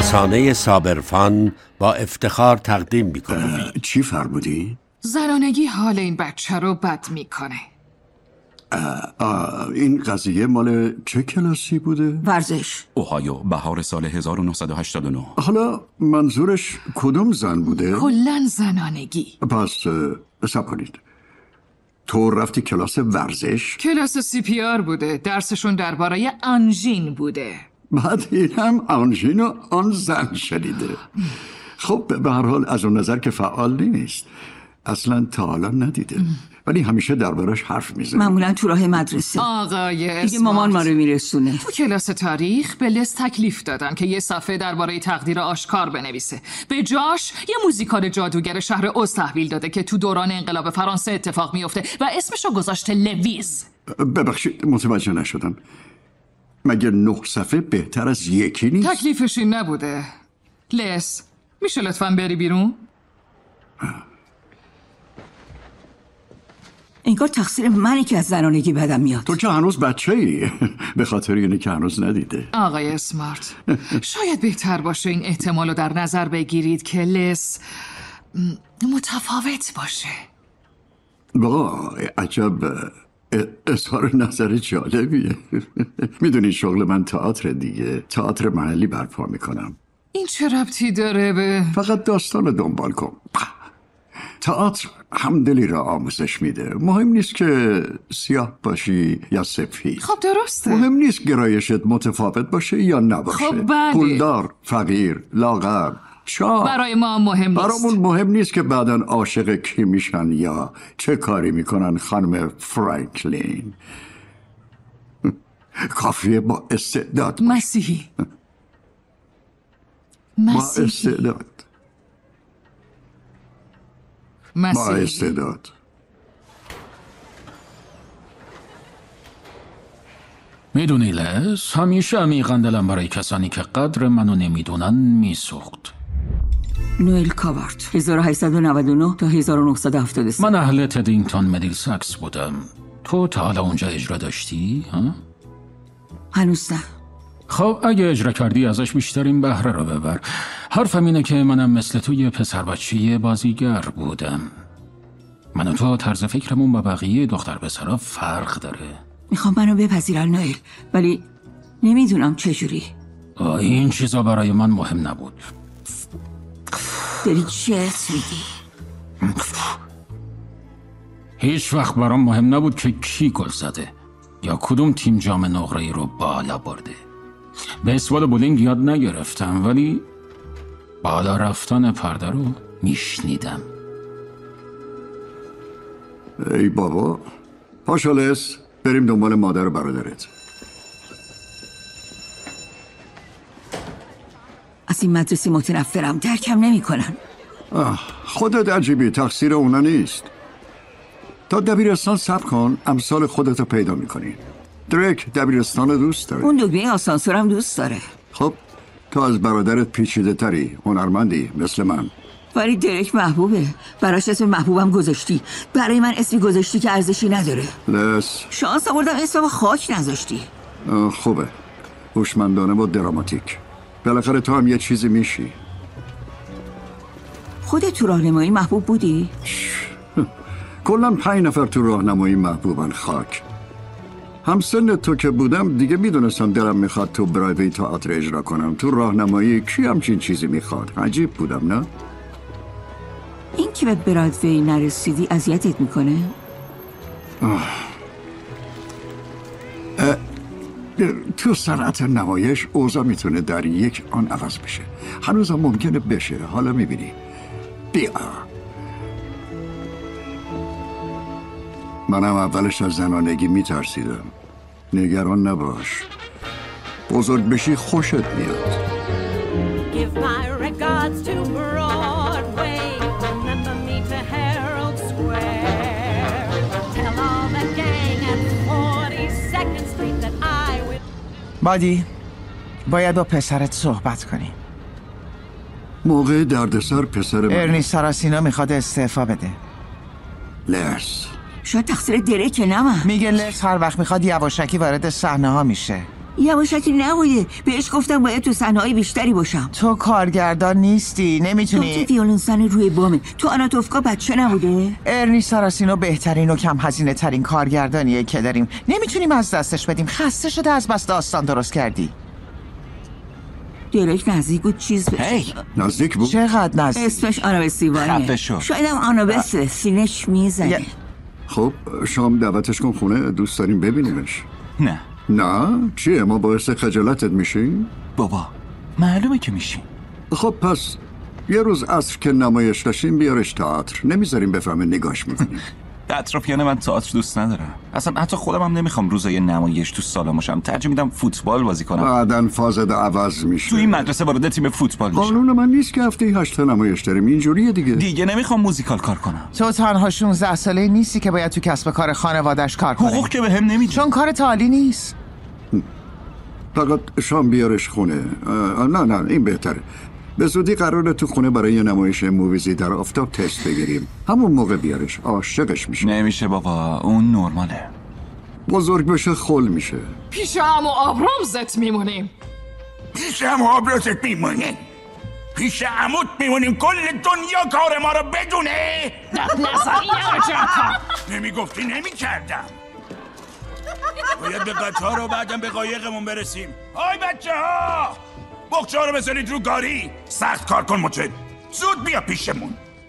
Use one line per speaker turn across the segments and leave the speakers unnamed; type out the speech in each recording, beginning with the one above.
رسانه صابرفان با افتخار تقدیم میکنه.
چی فرمودی؟
زنانگی حال این بچه رو بد میکنه.
این قضیه مال چه کلاسی بوده؟
ورزش.
اوهایو، بهار سال 1989.
حالا منظورش کدوم زن بوده؟
کلن زنانگی.
پس حساب کنید، تو رفتی کلاس ورزش؟
کلاس CPR بوده. درسشون درباره آنژین بوده.
بعد این هم آنژین و آن زن شنیده. خب به هر حال از اون نظر که فعال نیست، اصلا تا حالا ندیده، ولی همیشه دربارش حرف میزنه.
معمولا تو راه مدرسه.
آقای
دیگه مامان ما رو میرسونه.
تو کلاس تاریخ به لس تکلیف دادن که یه صفحه درباره تقدیر آشکار بنویسه. به جاش یه موزیکال جادوگر شهر اوز تحویل داده که تو دوران انقلاب فرانسه اتفاق میفته و اسمشو گذاشته لویز.
ببخشید متوجه نشدم. مگه 9 صفحه بهتر از یکی نیست؟
تکلیفش این نبوده. لس، میشه لطفاً بری بیرون؟
انگار تقصیر منی که از زنانگی بدم میاد.
تو که هنوز بچه‌ای. به خاطر اینه که هنوز ندیده.
آقای اسمارت، شاید بهتر باشه این احتمال رو در نظر بگیرید که لس متفاوت باشه.
وای عجب اظهار نظر جالبیه. میدونی شغل من تئاتر دیگه، تئاتر محلی برپا میکنم.
این چه ربطی داره به؟
فقط داستان رو دنبال کن. تئاتر همدلی را آموزش میده. مهم نیست که سیاه باشی یا سفید.
خب درسته.
مهم نیست گرایشت متفاوت باشه یا نباشه.
خب بله.
پولدار، فقیر، لاغر، چاق.
برای ما مهم نیست.
برامون مهم نیست که بعداً عاشق کی میشن یا چه کاری میکنن خانم فرانکلین. کافیه با استعداد
مسیحی.
با استعداد. با
مسیحی.
استعداد.
میدونی لس، همیشه عمیقاً دلم برای کسانی که قدر منو نمیدونن میسوخت.
نوئل کاوارد 1899 تا 1973.
من اهل تدینگتون مدیلساکس بودم. تو تا حالا اونجا اجرا داشتی؟ ها؟
هنوز نه.
خب اگه اجرا کردی ازش بیشترین بهره رو ببر. حرفم اینه که منم مثل تو یه پسر بچه بازیگر بودم. من و تو طرز فکرمون با بقیه دختر پسرا فرق داره.
میخوام منو بپذیرن نوئل، ولی نمیدونم چجوری.
این چیزا برای من مهم نبود.
داری چرت میگی؟
هیچ وقت برام مهم نبود که کی گل زده یا کدوم تیم جام نقره‌ای رو بالا برده. بیسبال و بولینگ یاد نگرفتم، ولی بالا رفتن پرده رو میشنیدم.
ای بابا، پاشو لس، بریم دنبال مادر و برادرت.
از این مدرسه متنفرم، درکم نمی کنن.
خودت عجیبی، تقصیر اونا نیست. تا دبیرستان صبر کن، امثال خودتو پیدا میکنی. دریک دبیرستان رو دوست داره.
اون دکمه آسانسورم دوست داره.
خب تو از برادرت پیچیده تری، هنرمندی مثل من.
ولی دریک محبوبه. براش اسم محبوبم گذاشتی، برای من اسمی گذاشتی که ارزشی نداره.
لس،
شانس آوردم اسمم خاک نذاشتی.
خوبه، هوشمندانه و دراماتیک. بالاخره تو هم یه چیزی میشی.
خودت تو راهنمایی محبوب بودی؟
کلاً 5 نفر تو راهنمایی محبوبن خاک. همسن تو که بودم دیگه میدونستم دلم میخواد تو برایوی تئاتر اجرا کنم. تو راهنمایی کی همچین چیزی میخواد؟ عجیب بودم نه؟
این که به برادوی نرسیدی اذیتت میکنه؟
تو صنعت نمایش اوضاع میتونه در یک آن عوض بشه. هنوزم ممکنه بشه، حالا میبینی. بیا. منم اولش از زنانگی میترسیدم. نگران نباش، بزرگ بشی خوشت میاد.
Give my regards to Broadway. Remember me to Herald Square. Tell all the gang at 42nd Street that I will.
بادی، باید با پسرت صحبت کنی.
موقع دردسر پسر من
ارنی ساراسینا میخواد استعفا بده.
لس،
شاید تقصیر دریکه نه من.
میگه لس هر وقت میخواد یواشکی وارد صحنه ها میشه.
یواشکی نبوده. بهش گفتم باید تو صحنه‌های بیشتری باشم.
تو کارگردان نیستی، نمیتونی.
تو ویولنسن روی بامه. تو آناتوفکا بچه نبوده؟
ارنی ساراسینو بهترین و کم هزینه ترین کارگردانیه که داریم. نمیتونیم از دستش بدیم. خسته شده از بس داستان درست کردی.
درک نزدیک بود چیز بشه.
هی
نزدیک بود؟
چقدر نزدیک؟
اسمش آنابس دیوانه.
خفه شو.
شاید هم آنابسه. سینش میزنه.
خب شام دعوتش کن خونه، دوست داریم ببینیمش.
نه
نه؟ چیه ما باعث خجالتت میشیم؟
بابا معلومه که میشین.
خب پس یه روز عصر که نمایش داشتیم بیارش تئاتر. نمیذاریم بفهمه نگاش میکنیم.
اطرافیان من تئاتر دوست ندارم. اصلا حتی خودم هم نمیخوام روزای نمایش تو سالن باشم. ترجیح میدم فوتبال بازی کنم.
بعدن فازت عوض میشه.
تو این مدرسه وارد تیم فوتبال میشم.
قانون من نیست که هفته 8 تا نمایش داریم. اینجوریه دیگه
نمیخوام موزیکال کار کنم.
تو تنها 16 ساله نیستی که باید تو کسب کار خانوادش کار کنه.
حقوق که بهم نمیدی.
چون کار عالی نیست.
فقط شام بیارش خونه. نه این بهتره. به زودی قراره تو خونه برای یه نمایش موویزی در آفتاب تست بگیریم. همون موقع بیارش. عاشقش میشه.
نمیشه بابا، اون نرماله.
بزرگ بشه خل میشه.
پیش عمو آبرامزت میمونیم.
پیش عمو آبرامزت میمونیم. پیش عموت میمونیم. کل دنیا کار ما رو بدونه. نمیگفتی نمیکردم. باید به قطار و بعدم به قایقمون برسیم. آی بچه ها، بخچه ها رو بذارید رو گاری. سخت کار کن مچد. زود بیا پیشمون.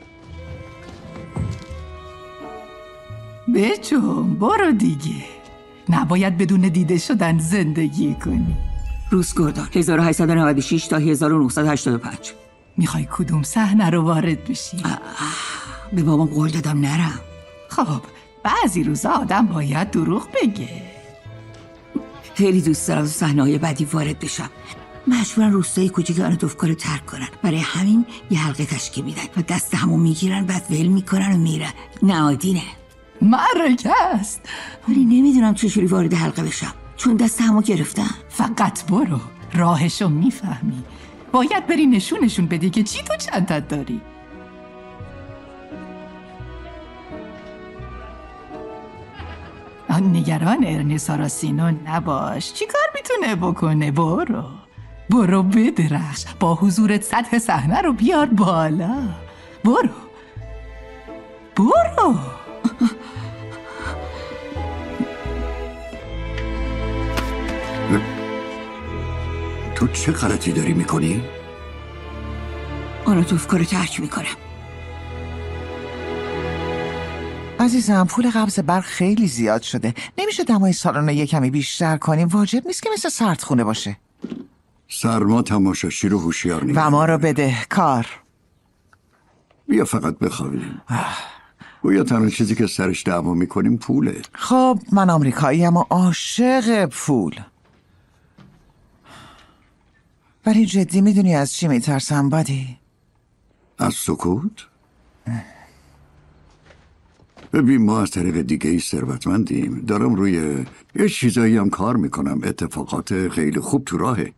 بچون برو دیگه. نباید بدون دیده شدن زندگی کنی.
روز گردان 1896 تا 1985.
میخوای کدوم صحنه رو وارد بشی؟
به بابام قول دادم نرم.
خب بعضی روزا آدم باید دروغ بگه.
خیلی دوست دارم صحنه‌های بعدی وارد بشم. مجبورن روستای کوچیک آناتوفکا رو ترک کنن. برای همین یه حلقه تشکیل میدن و دست همو میگیرن، بعد ول میکنن و میرن. نهادینه.
معرکه است.
ولی نمیدونم چجوری وارد حلقه بشم، چون دست همو گرفتن.
فقط برو، راهشو میفهمی. باید بری نشونشون بدی که چی تو چندت داری. نگران ارنی ساراسینو نباش. چی کار میتونه بکنه؟ برو بدرخش. با حضورت سطح صحنه رو بیار بالا. برو
تو چه غلطی داری میکنی؟
آناتوفکا رو ترک میکنم.
عزیزم پول قبض برق خیلی زیاد شده. نمیشه دمای سالن رو یه کمی بیشتر کنیم؟ واجب نیست که مثل سردخونه باشه.
سرما تماشاچی رو هوشیار نمی‌کنه.
و ما رو بده کار.
بیا فقط بخوابیم. گویا تنها چیزی که سرش دعوا میکنیم پوله.
خب من آمریکایی ام و عاشق پول. ولی جدی میدونی از چی میترسم بادی؟
از سکوت؟ ببین ما از طریق دیگه ای ثروتمندیم. دارم روی یه چیزایی هم کار میکنم. اتفاقات خیلی خوب تو راهه.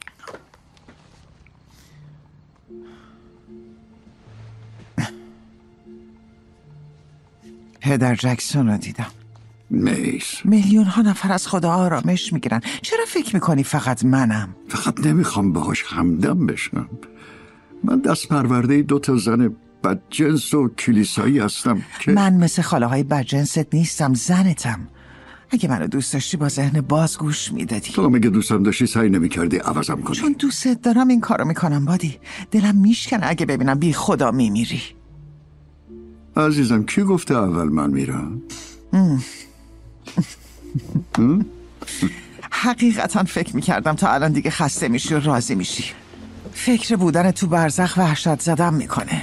هدر جکسون رو دیدم.
میس
میلیون ها نفر از خدا آرامش میگیرن. چرا فکر میکنی فقط منم؟
فقط نمیخوام باهاش همدم بشم. من دست پرورده 2 زن بدجنس و کلیسایی هستم که
من مثل خاله های بدجنست نیستم، زنتم. اگه منو دوست داشتی با ذهن باز گوش میدادی.
تو اگه دوستم داشتی سعی نمیکردی عوضم کنی.
چون دوستت دارم این کارو میکنم بادی. دلم میشکنه اگه ببینم بی خدا میمیری.
عزیزم کی گفته اول من میرم؟
حقیقتا فکر میکردم تا الان دیگه خسته میشی و راضی میشی. فکر بودن تو برزخ وحشت زدم میکنه.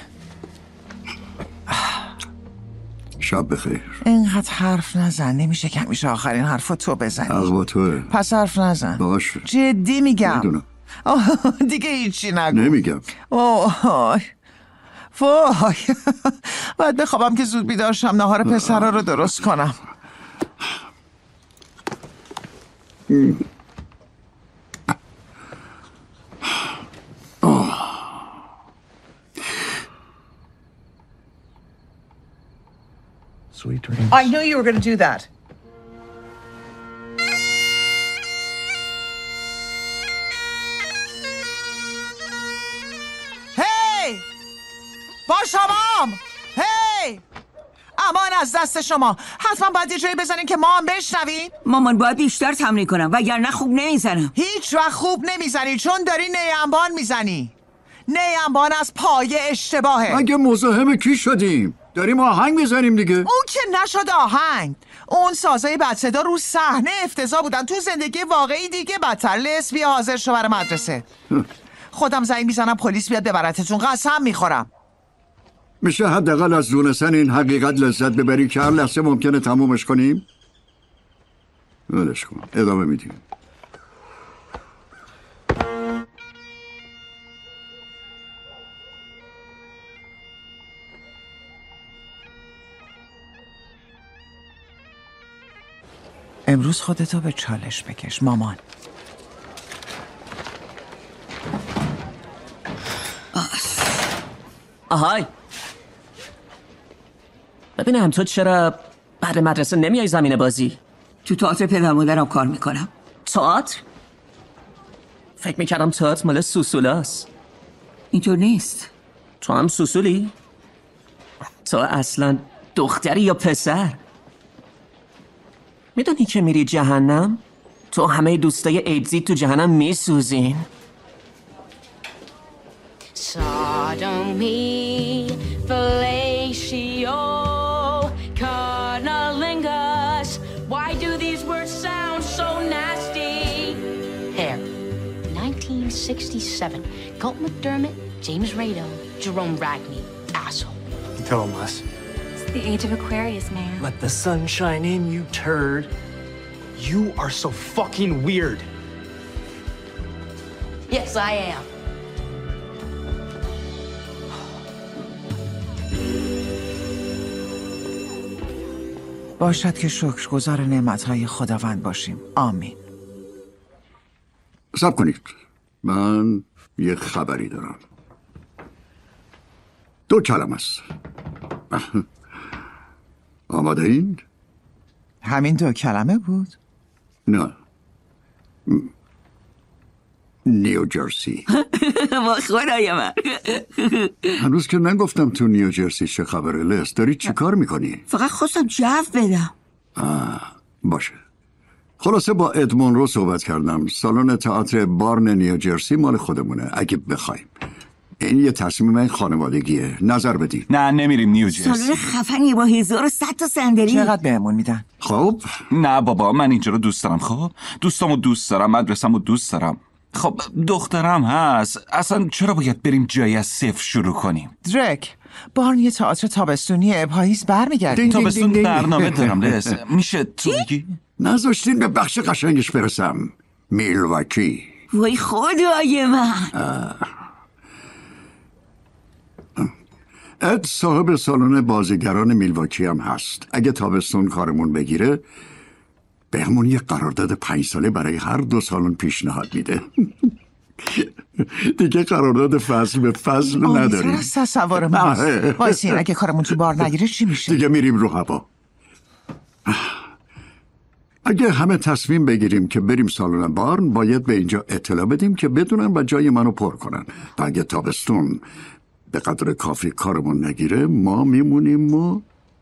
شب بخیر.
اینقدر حرف نزن. نمیشه که همیشه آخرین حرف تو بزنی.
با توه.
پس حرف نزن.
باشه
جدی میگم.
میدونم.
دیگه هیچی نگو.
نمیگم.
وای باید بخوابم که زود بیدار شم نهار پسرا رو درست کنم.
Sweet dreams.
I knew you were going to do that. با شمام. هی امان از دست شما. حتما باید یه جایی بزنین که ما هم بشنویم.
مامان باید بیشتر تمرین کنم وگرنه خوب نمیزنم.
هیچ وقت خوب نمیزنی چون داری نیمبان میزنی. نیمبان از پایه اشتباهه.
اگه مزاحم کی شدیم؟ داریم آهنگ میزنیم دیگه.
اون که نشد آهنگ. اون سازای بد صدا رو صحنه افتضاح بودن. تو زندگی واقعی دیگه بدتر. لسبی حاضر شو برای مدرسه. خودم زنگ میزنم پلیس بیاد ببرتتون. قسم میخورم.
میشه حداقل از دونستن این حقیقت لذت ببری که هر لحظه ممکنه تمومش کنیم؟ ولش کن. ادامه میدیم.
امروز خودتو به چالش بکش مامان.
آهای ببینم تو چرا بعد مدرسه نمیای زمین بازی؟
تو تئاتر پدر مادرم کار میکنم.
تئاتر؟ فکر میکردم تئاتر مال سوسولاست.
اینطور نیست.
تو هم سوسولی؟ تو اصلا دختری یا پسر؟ میدونی که میری جهنم؟ تو همه دوستای ایدزی تو جهنم میسوزین.
Sodomy, fellatio, cunnilingus. Why do these words sound so nasty? Hair. 1967. Colt McDermott, James Rado, Jerome Ragney. Asshole.
Tell him, Les.
It's the age of Aquarius, man.
Let the sun shine in, you turd. You are so fucking weird.
Yes, I am.
باشد که شکرگزار نعمتهای خداوند باشیم. آمین.
صبر کنید. من یه خبری دارم. 2 کلمه است. آماده این؟
همین 2 کلمه بود؟
نه. نیوجرسی.
با خدای من.
هنوز که نگفتم تو نیوجرسی چه خبره. لس داری چی کار میکنی؟
فقط خواستم جو بدم.
باشه. خلاصه با ادمون رو صحبت کردم. سالن تئاتر بارن نیوجرسی مال خودمونه اگه بخوایم. این یه تصمیم خانوادگیه. نظر بدین.
نه نمیریم نیوجرسی.
سالن خفنیه با 1100 تا صندلی.
چقدر بهمون میدن؟
خب
نه بابا من اینجا رو دوست دارم. خب دوستامو دوست دارم، مدرسه‌مو دوست دارم. خب دخترم هست. اصلا چرا باید بریم جایی از صفر شروع کنیم؟
درک بارن یه تئاتر تابستونیه. پاییز برمیگردیم.
تابستون برنامه دارم. لس میشه تو بگی؟
نذاشتین به بخش قشنگش برسم. میلواکی.
وای خدای من.
اد صاحب سالن بازیگران میلواکی هم هست. اگه تابستون کارمون بگیره بهمون یه قرارداد 5 ساله برای هر 2 سالن پیشنهاد میده. دیگه قرارداد فصل به فصل نداریم.
از تصور ماست. وایسین اگه کارمون تو بار نگیره چی میشه؟
دیگه میریم رو هوا. اگه همه تصمیم بگیریم که بریم سالن بارن باید به اینجا اطلاع بدیم که بدونن و جای منو پر کنن. و اگه تابستون به قدر کافی کارمون نگیره ما میمونیم و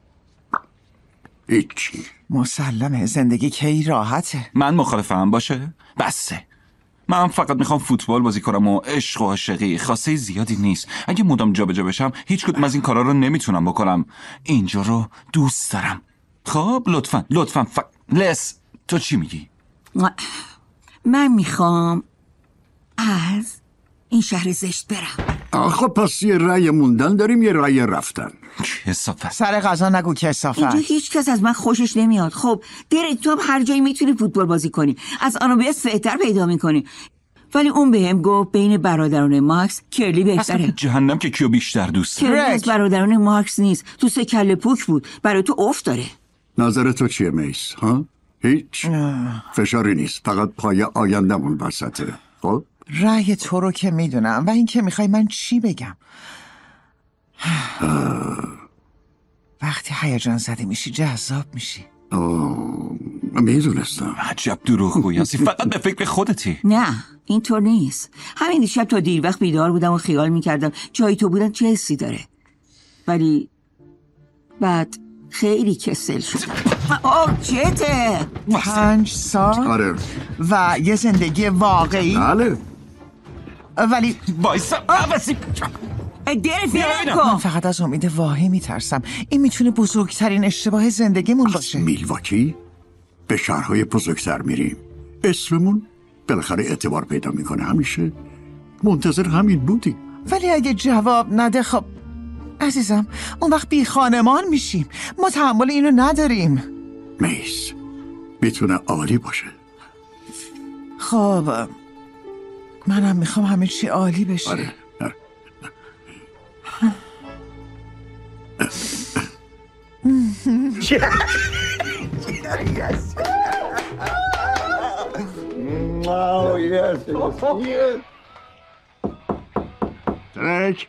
هیچی.
مسلمه زندگی کی راحته.
من مخالفم باشه؟ بسه. من فقط میخوام فوتبال بازی کنم و عشق و عاشقی خاصه زیادی نیست. اگه مدام جابجا بشم هیچ کدوم از این کارا رو نمیتونم بکنم. اینجا رو دوست دارم. خب لطفاً لس تو چی میگی؟
من میخوام از این شهر زشت برم.
خب پس یه رأی موندن داریم یه رأی رفتن.
کثافت.
سر غذا نگو کثافت.
اینجا هیچ کس از من خوشش نمیاد. خب درک تو هم هر جایی میتونی فوتبال بازی کنی. از آنو بیاد فعتر پیدا میکنی. ولی اون بهم گفت بین برادران ماکس کرلی بهتره.
اصلا جهنم که کیو بیشتر دوست داره؟
کرلی از برادران ماکس نیست. تو 3 کله پوک بود. برای تو افت داره.
نظر تو چیه میس؟ ها؟ هیچ فشاری نیست. فقط پای آیندمون وسطه. خب
رأی تو رو که میدونم و این که میخوای من چی بگم. وقتی هیجان زده میشی جذاب میشی.
میدونستم.
عجب دروغگویی هستی. فقط به فکر خودتی.
نه اینطور نیست. همین دیشب تا دیر وقت بیدار بودم و خیال میکردم جای تو بودن چه حسی داره. ولی بعد خیلی کسل شدم. چته؟
5 سال؟
آره.
و یه زندگی واقعی؟
بله.
ولی
بایستا
من فقط از امید واهی میترسم. این میتونه بزرگترین اشتباه زندگیمون باشه.
میلواکی به شهرهای بزرگتر میریم، اسممون بالاخره اعتبار پیدا میکنه. همیشه منتظر همین بودی.
ولی اگه جواب نده خب عزیزم اون وقت بی خانمان میشیم. ما تحمل اینو نداریم.
میس میتونه عالی باشه.
خب منم میخوام همه چی عالی بشه.
آره. Oh, yes. درک.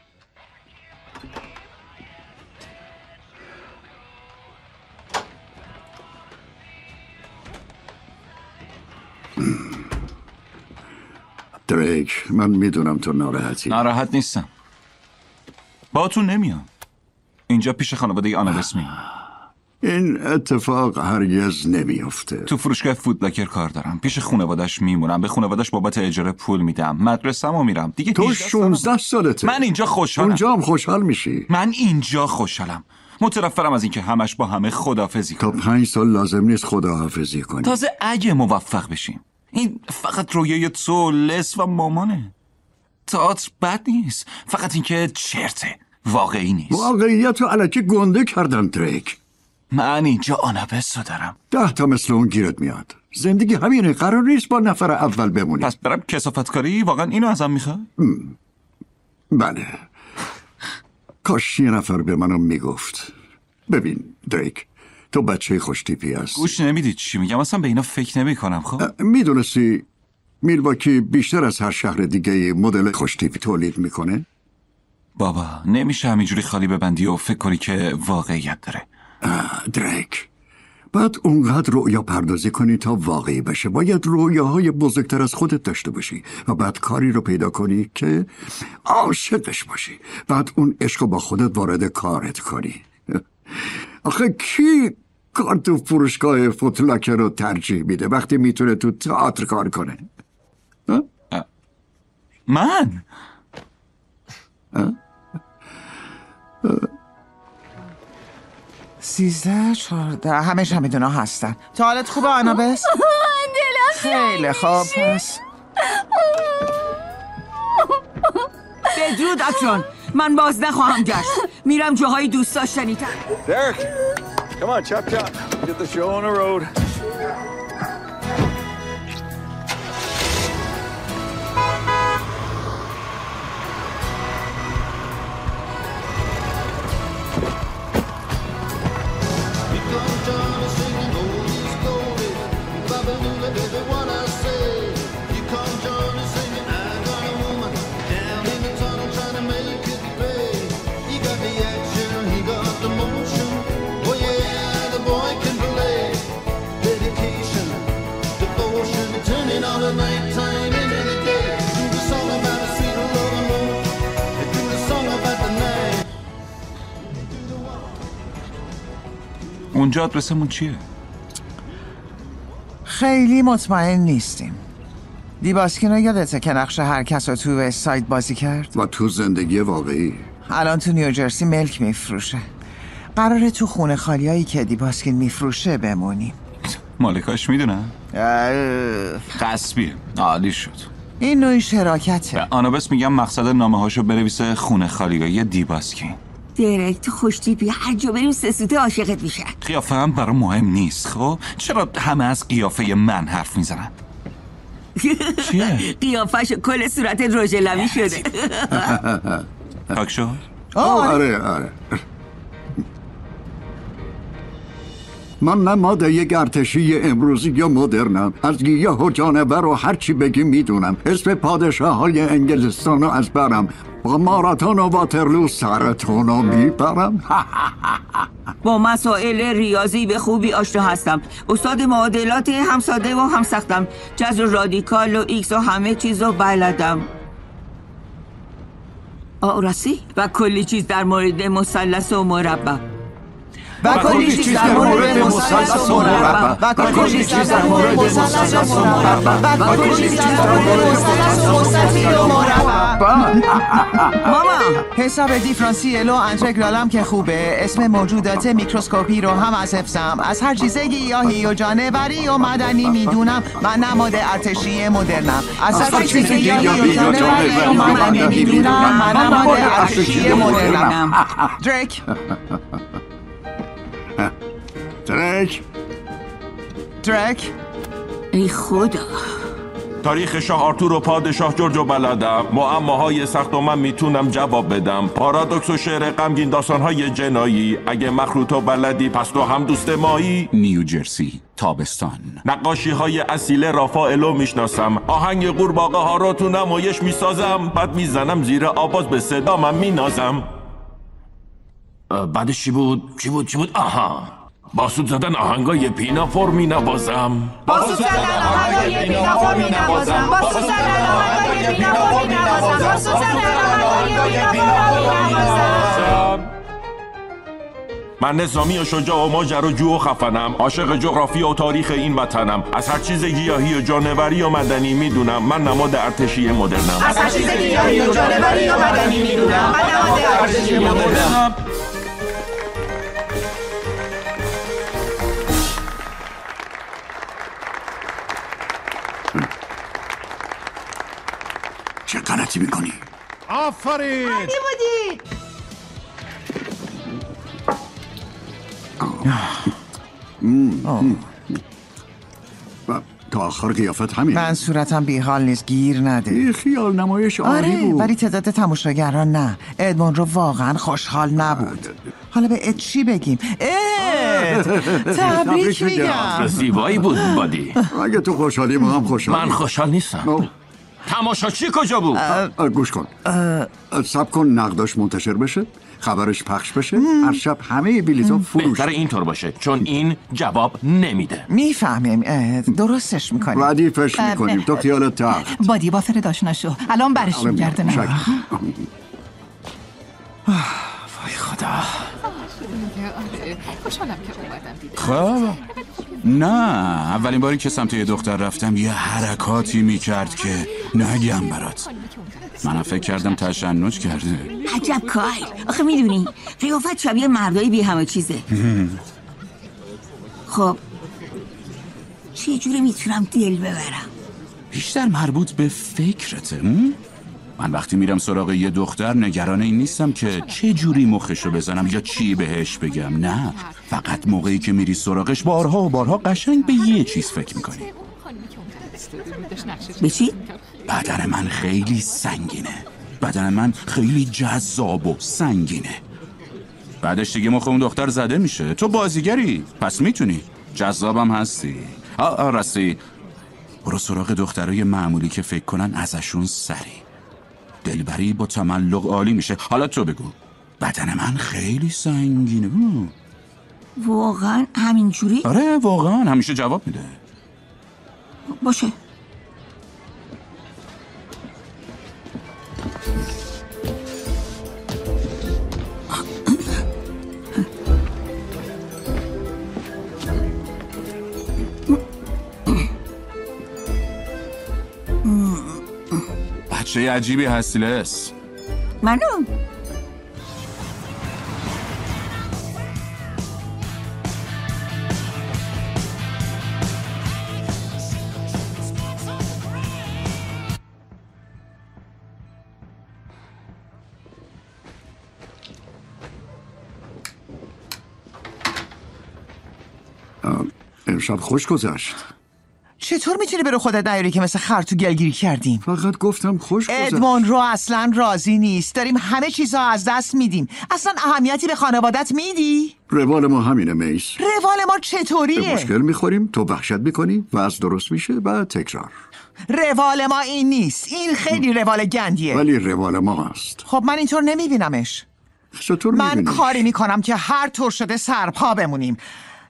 درک، من میدونم تو ناراحتی.
ناراحت نیستم. با تو نمیام. اینجا پیش خانواده آنابس میام.
این اتفاق هرگز نمیفته.
تو فروشگاه فودلاکر کار دارم. پیش خانواده‌اش میمونم. به خانواده‌اش بابت اجاره پول میدم. مدرسه‌مو میرم. دیگه
تو 16 سالته.
من اینجا خوشحالم.
اونجا هم خوشحال میشی.
من اینجا خوشحالم. متنفرم از اینکه همش با همه خداحافظی کنم.
تا 5 سال لازم نیست خداحافظی کنی.
تازه اگه موفق بشیم. این فقط رویای تو، لس و مامانه. تئاتر بد نیست. فقط اینکه چرته. واقعی نیست.
واقعیت رو الکی گنده کردن دریک.
من اینجا آنابس رو دارم.
10 تا مثل اون گیرت میاد. زندگی همینه. قرار نیست با نفر اول بمونی.
پس برم کثافتکاری؟ واقعا اینو ازم میخوای؟
بله. کاش یه نفر به منو میگفت. ببین دریک، تو بچه خوشتیپی هست.
گوش نمیدی چی میگم؟ اصلا به اینا فکر نمی کنم. خب
میدونستی میلواکی بیشتر از هر شهر دیگه مدل خوشتیپی تولید میکنه؟
بابا نمیشه همینجوری خالی ببندی و فکر کنی که واقعیت داره.
دریک، باید اونقدر رؤیا پردازی کنی تا واقعی بشه. باید رویاهای بزرگتر از خودت داشته باشی و بعد کاری رو پیدا کنی که عاشقش باشی. بعد اون عشق با خودت وارد کارت کنی. آخه کی کار تو فروشگاه فوتلاکر رو ترجیح میده وقتی میتونه تو تئاتر کار کنه؟
من
13 14 همش همیدونا هستن. تا حالت خوبه آنابس؟ خیلی خوب. پس
بدرود اکران. من باز نخواهم گشت. میرم جاهای دوست داشتنی تر.
Derek, come on, chop chop. Get the show on the road.
اونجا آدرسمون چیه؟
خیلی مطمئن نیستیم. دیباسکینو یادته که نقش هر کس رو تو سایت بازی کرد؟
و تو زندگی واقعی
الان تو نیوجرسی ملک میفروشه. قراره تو خونه خالیایی که دیباسکین میفروشه بمونیم.
مالکاش میدونن؟ غصبیه. عالی شد.
این نوعی شراکته.
آنابس میگم مقصد نامه هاشو بنویسه خونه خالیایی دیباسکین.
درک تو خوشتیپی. هر جا بریم سسوته عاشقت میشن.
قیافه هم برای مهم نیست. خب چرا همه از قیافه من حرف میزنن؟ چیه؟
قیافش کل صورت رژ لبی شده.
پاک شد؟
آره. من نه ماده یک ارتشی امروزی یا مدرنم. از گیاه و جانور و هرچی بگی میدونم. اسم پادشاه های انگلستان رو از برم. با ماراتون و واترلو سرتون رو میبرم.
با مسائل ریاضی به خوبی آشنا هستم. استاد معادلات هم ساده و هم سختم. جذر رادیکال و ایکس و همه چیز رو بلدم. راستی؟ و کلی چیز در مورد مثلث و مربع.
و کلی چیز در مورد مثلث و مربع. و کلی چیز در مورد مثلث و مربع. و کلی چیز در مورد مثلث و مستطیل و مربع. ماما حساب دیفرانسیل و انتگرالم که خوبه. اسم موجودات میکروسکوپی رو هم از حفظم. از هر چیز گیاهی و جانوری و مدنی میدونم. من نماد ارتشی مدرنم. از هر چیز گیاهی و جانوری و مدنی میدونم. من نماد ارتشی مدرنم. دریک درک
ای خدا.
تاریخ شاه آرتور و پادشاه جورج و بلدم. معماهای سخت و من میتونم جواب بدم. پارادوکس و شعر غمگین، داستانهای جنایی. اگه مخروط و بلدی پس تو هم دوست مایی.
نیوجرسی تابستان.
نقاشی های اصیل رافائلو میشناسم. آهنگ قورباغه ها رو تو نمایش میسازم. بعد میزنم زیر آواز به صدا من مینازم.
بعدش چی بود؟ آها، باسود زدن آهنگای پینافور می نوازم.
باسود زدن آهنگای پینافور می نوازم. باسود زدن آهنگای پینافور می نوازم. باسود زدن آهنگای پینافور می نوازم.
من نظامی و شجاع و ماجر و جو و خفنم. عاشق جغرافیا و تاریخ این وطنم. از هر چیز گیاهی و جانوری و مدنی میدونم. من نماد ارتشی مدرنم.
از هر چیز گیاهی و جانوری و مدنی میدونم. من نماد ارتشی مدرنم.
چه غلطی میکنی؟
آفرین.
عالی بودی.
تا آخر قیافت همین.
من صورتم بیحال نیست، گیر نده.
این خیال نمایش عالی بود.
ولی تعداد تماشاگران نه. ادموند رو واقعا خوشحال نبود. حالا به اد چی بگیم؟ تبریک میگم.
زیبایی بود بادی.
اگه تو خوشحالی ما هم خوشحال.
من خوشحال نیستم. تماشاچی کجا بود؟
گوش کن. سب کن نقداش منتشر بشه، خبرش پخش بشه، هر شب همه بلیطا فروش.
بهتره اینطور باشه چون این جواب نمیده.
میفهمیم درستش میکنیم.
ردیفش میکنیم تو خیالت تخت.
بادی با فرد نشو، الان برش میگرده. نه
وای خدا.
خب نه، اولین باری که سمت یه دختر رفتم یه حرکاتی میکرد که نگم برات. منم فکر کردم تشنج کرده.
عجب کاری. آخه میدونی قیافت شبیه مردای بی همه چیزه. خب چه جوری میتونم دل ببرم؟
بیشتر مربوط به فکرته. من وقتی میرم سراغ یه دختر نگران این نیستم که چه جوری مخشو بزنم یا چی بهش بگم. نه، فقط موقعی که میری سراغش بارها و بارها قشنگ به یه چیز فکر میکنی.
به چی؟
بدن من خیلی سنگینه. بدن من خیلی جذاب و سنگینه. بعدش دیگه مخ اون دختر زده میشه. تو بازیگری پس میتونی. جذابم هستی. راستی برو سراغ دخترای معمولی که فکر کنن ازشون سری. دلبری با تملق عالی میشه. حالا تو بگو بدن من خیلی سنگینه.
واقعا همینجوری؟
آره واقعا همیشه جواب میده.
باشه.
بچه عجیبی هستی لس.
منو؟
امشب خوش گذشت.
چطور میتونی برو خودت نیاری که مثل خر تو گلگیری کردیم؟
فقط گفتم خوش گذشت.
ادموند رو اصلا راضی نیست. داریم همه چیزها از دست میدیم. اصلا اهمیتی به خانوادت میدی؟
روال ما همینه میس.
روال ما چطوریه؟
به مشکل میخوریم، تو وحشت میکنی، وضع درست میشه و تکرار.
روال ما این نیست. این خیلی روال گندیه.
ولی روال ما هست.
خب من اینطور نمیبینمش.
چطور
من
میبینیش؟
کاری میکنم که هر طور شده سرپا بمونیم.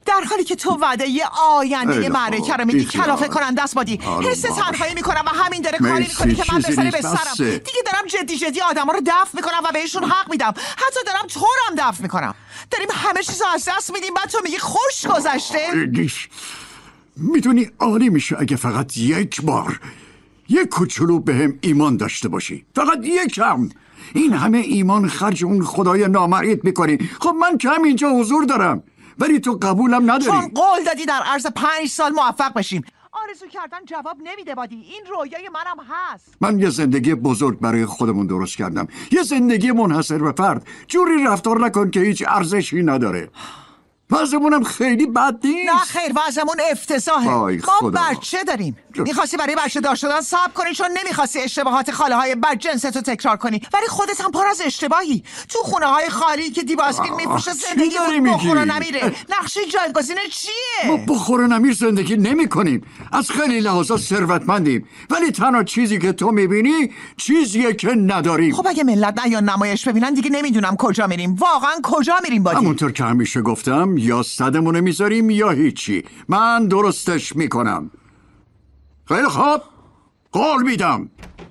در حالی که تو وعده یه آینده معرکه رو میدی کلافه کنن دست بادی حس تنهایی میکنم و همین داره کاری میکنی که من بسره به سرم دیگه دارم جدی آدم ها رو دفع میکنم و بهشون حق میدم حتی دارم تو رو هم دفع میکنم داریم همه چیز رو از دست میدیم بعد تو میگی خوش گذشته
میدونی عالی میشه اگه فقط یک بار یک کوچولو بهم ایمان داشته باشی فقط یکم این همه ایمان خرج اون خدای نامرئی میکنی خب من که اینجا حضور دارم ولی تو قبولم نداری
چون قول دادی در عرض 5 سال موفق بشیم آرزو کردن جواب نمیده بادی این رویای منم هست
من یه زندگی بزرگ برای خودمون درست کردم یه زندگی منحصر به فرد جوری رفتار نکن که هیچ ارزشی نداره وضعمونم خیلی بد نیست
نه خیر وضعمون افتضاحه ما بچه داریم میخواستی برای بچه دار شدن صبر کنی چون نمیخواستی اشتباهات خاله های بدجنستو تکرار کنی ولی خودت هم پر از اشتباهی تو خونه های خالی که دیباسکین میفروشه زندگی بخور و نمیره نقشه جایگزین چیه؟
ما بخور و نمیر زندگی نمی کنیم از خیلی لحاظا ثروتمندیم ولی تنها چیزی که تو میبینی چیزیه که نداریم
خب اگه ملت نه یا نمایش ببینن دیگه نمیدونم کجا میریم واقعا کجا میریم بادی
همونطور که همیشه گفتم یا صدمونه میذاریم یا هیچی من درستش میکنم خیلی خوب قول میدم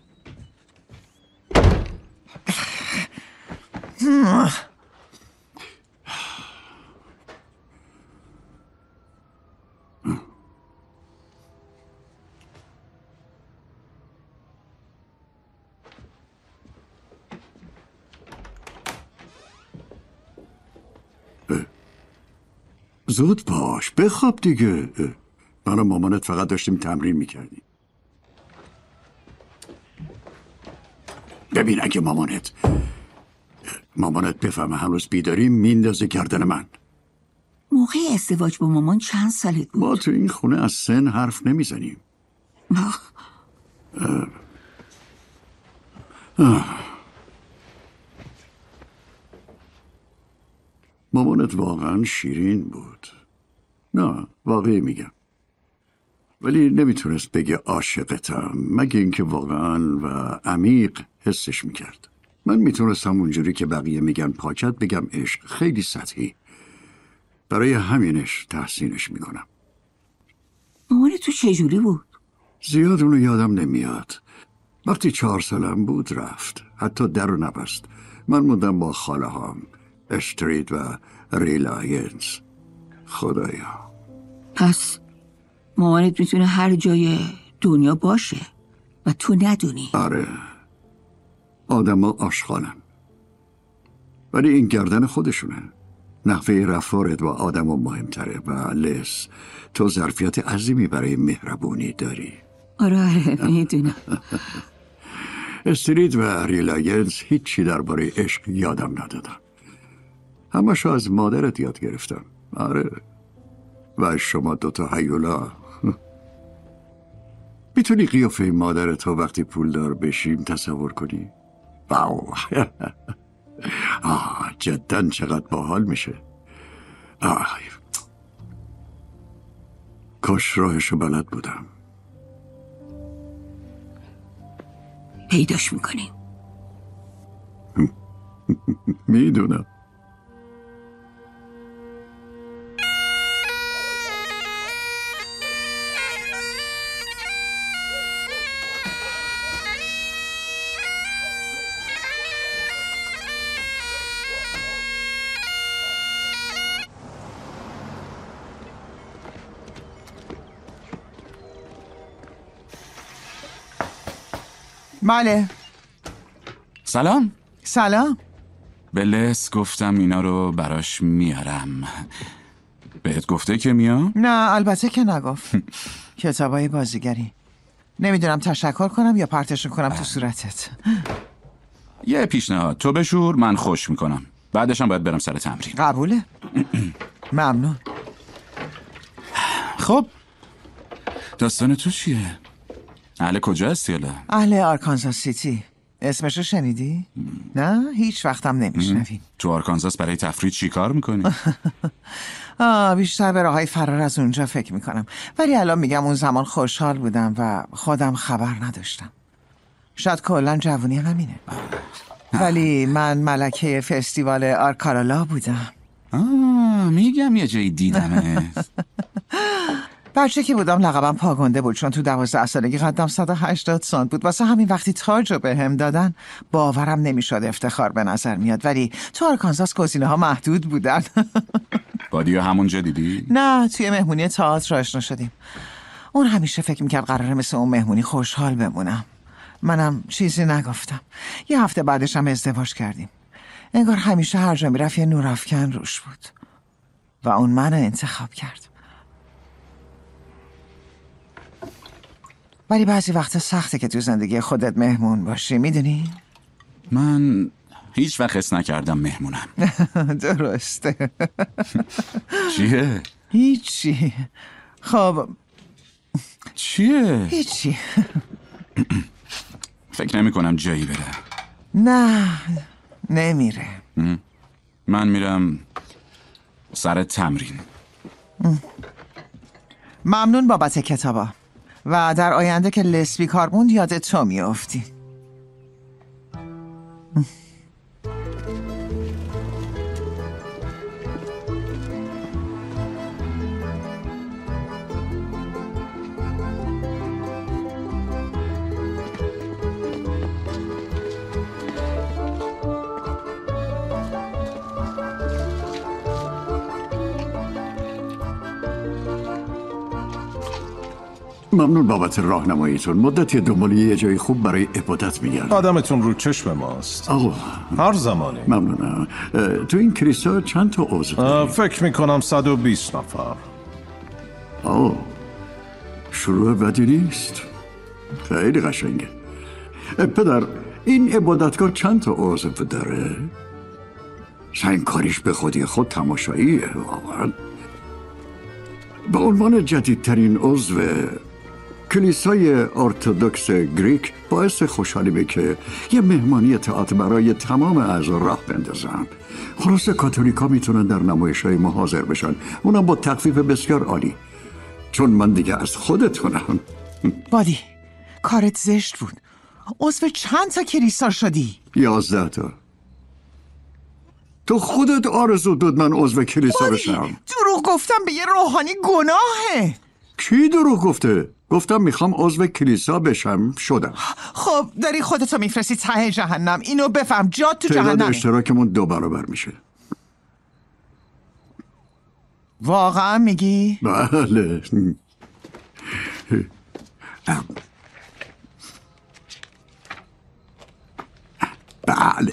زود باش بخواب دیگه من و مامانت فقط داشتیم تمرین میکردیم ببین اگه مامانت بفهمه هنوز بیداریم میندازه گردن من
موقع ازدواج با مامان چند سالت بود؟
ما تو این خونه از سن حرف نمیزنیم مامانت واقعا شیرین بود نه واقعی میگم ولی نمیتونست بگه عاشقتم مگه اینکه واقعا و عمیق حسش میکرد من میتونستم اونجوری که بقیه میگن پاکت بگم عشق خیلی سطحی برای همینش تحسینش میکنم
مامان تو چجوری بود؟
زیاد اونو یادم نمیاد وقتی 4 سالم بود رفت حتی در رو نبست من موندم با خاله هام استریت و ریلاینس خدایا
پس مامانت میتونه هر جای دنیا باشه و تو ندونی
آره آدم ها آشغالن ولی این گردن خودشونه نحوه رفتارت و آدم ها مهمتره و لیس تو ظرفیت عظیمی برای مهربونی داری
آره میدونم
استریت و ریلاینس هیچی درباره عشق یادم ندادن همشو از مادرت یاد گرفتم آره و شما دوتا هیولا میتونی قیافه مادرت رو وقتی پولدار بشیم تصور کنی؟ واو جدا چقدر باحال میشه کاش راهشو بلد بودم
پیداش میکنیم
میدونم
بله سلام
به لس گفتم اینا رو براش میارم بهت گفته که میام؟
نه البته که نگفت کتابای بازیگری نمیدونم تشکر کنم یا پرتشون کنم تو صورتت
یه پیشنهاد تو بشور من خوش میکنم بعدش هم باید برم سر تمرین
قبوله ممنون
خب داستان تو چیه؟ اهل کجا هستی اله؟
اهل آرکانزاس سیتی اسمشو شنیدی؟ نه هیچ وقتم نمیشنوی
تو آرکانزاس برای تفریح چی کار میکنی؟
بیشتر به راههای فرار از اونجا فکر میکنم ولی الان میگم اون زمان خوشحال بودم و خودم خبر نداشتم شاید کلن جوونی همینه ولی من ملکه فستیوال آرکارالا بودم
میگم یه جایی دیدمه.
بچه که بودم لقبم پاگنده بود، چون تو 12 سالگی قدم 180 سانت بود. واسه همین وقتی تاج رو بهم دادن باورم نمیشد، افتخار به نظر میاد. ولی تو آرکانزاس گزینه ها محدود بودن.
بادیو همونجا دیدی؟
نه، توی مهمونی تئاتر آشنا شدیم. اون همیشه فکر میکرد قراره مثل اون مهمونی خوشحال بمونم. منم چیزی نگفتم. یه هفته بعدش هم ازدواج کردیم. انگار همیشه هر جا میرفت یه نورافکن روش بود و اون منو انتخاب کرد. ولی بعضی وقتا سخته که تو زندگی خودت مهمون باشی، میدونی؟
من هیچ وقت حس نکردم مهمونم.
درسته.
چیه؟
هیچی. خب
چیه؟
هیچی.
فکر نمی کنم جایی بره.
نه نمیره.
من میرم سر تمرین.
ممنون بابت کتابا و در آینده که لسبی کار موند یاد تو میافتی.
ممنون بابت راهنماییتون. مدتی دنبال یه جای خوب برای عبادت میگردم.
آدمتون رو چشم ماست. هر زمانی.
ممنونم. تو این کلیسا چند تا عضو؟
فکر میکنم 120 نفر.
شروع بدی نیست. خیلی قشنگه. پدر، این عبادتگاه چند تا عضو داره؟ کاریش به خودی خود تماشاییه واقعا. به عنوان جدیدترین عضو کلیسای ارتدوکس گریک باعث خوشحالیمه که یه مهمانی تئاتر برای تمام اعضا راه بندازم. خلاصه کاتولیکا میتونن در نمایش‌های ما حاضر بشن، اونم با تخفیف بسیار عالی، چون من دیگه از خودتونم.
بادی، کارت زشت بود. عضو چند تا کلیسا شدی؟
11 تا. تو خودت آرزو داد من عضو کلیسا بشم.
دروغ گفتم به یه روحانی گناهه.
کی دروغ گفته؟ گفتم میخوام عضو کلیسا بشم، شدم.
خب داری خودتو میفرستی ته جهنم. اینو بفهم، جات تو
تعداد
جهنمه.
اشتراکمون 2 برابر میشه.
واقعا میگی؟
بله. بله.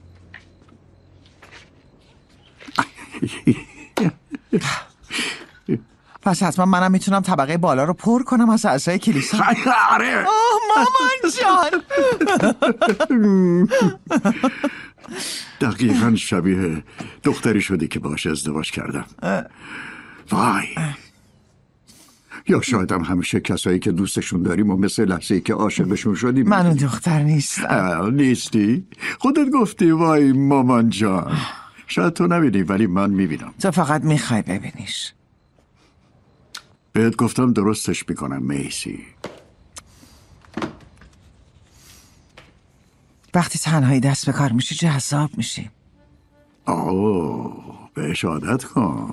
پس حتما منم میتونم طبقه بالا رو پر کنم از اعضای کلیسا.
آره.
مامان جان.
دقیقاً شبیه دختری شدی که باهاش ازدواج کردم. وای. یا شاید هم همیشه کسایی که دوستشون داریم و مثل لحظه‌ای که عاشقشون شدیم.
من اون دختر نیستم.
نیستی؟ خودت گفتی وای مامان جان. شاید تو نبینی ولی من میبینم.
تو فقط میخوای ببینیش.
بهت گفتم درستش میکنم میسی.
وقتی تنهایی دست به کار میشی جذاب میشی.
بهش عادت کن.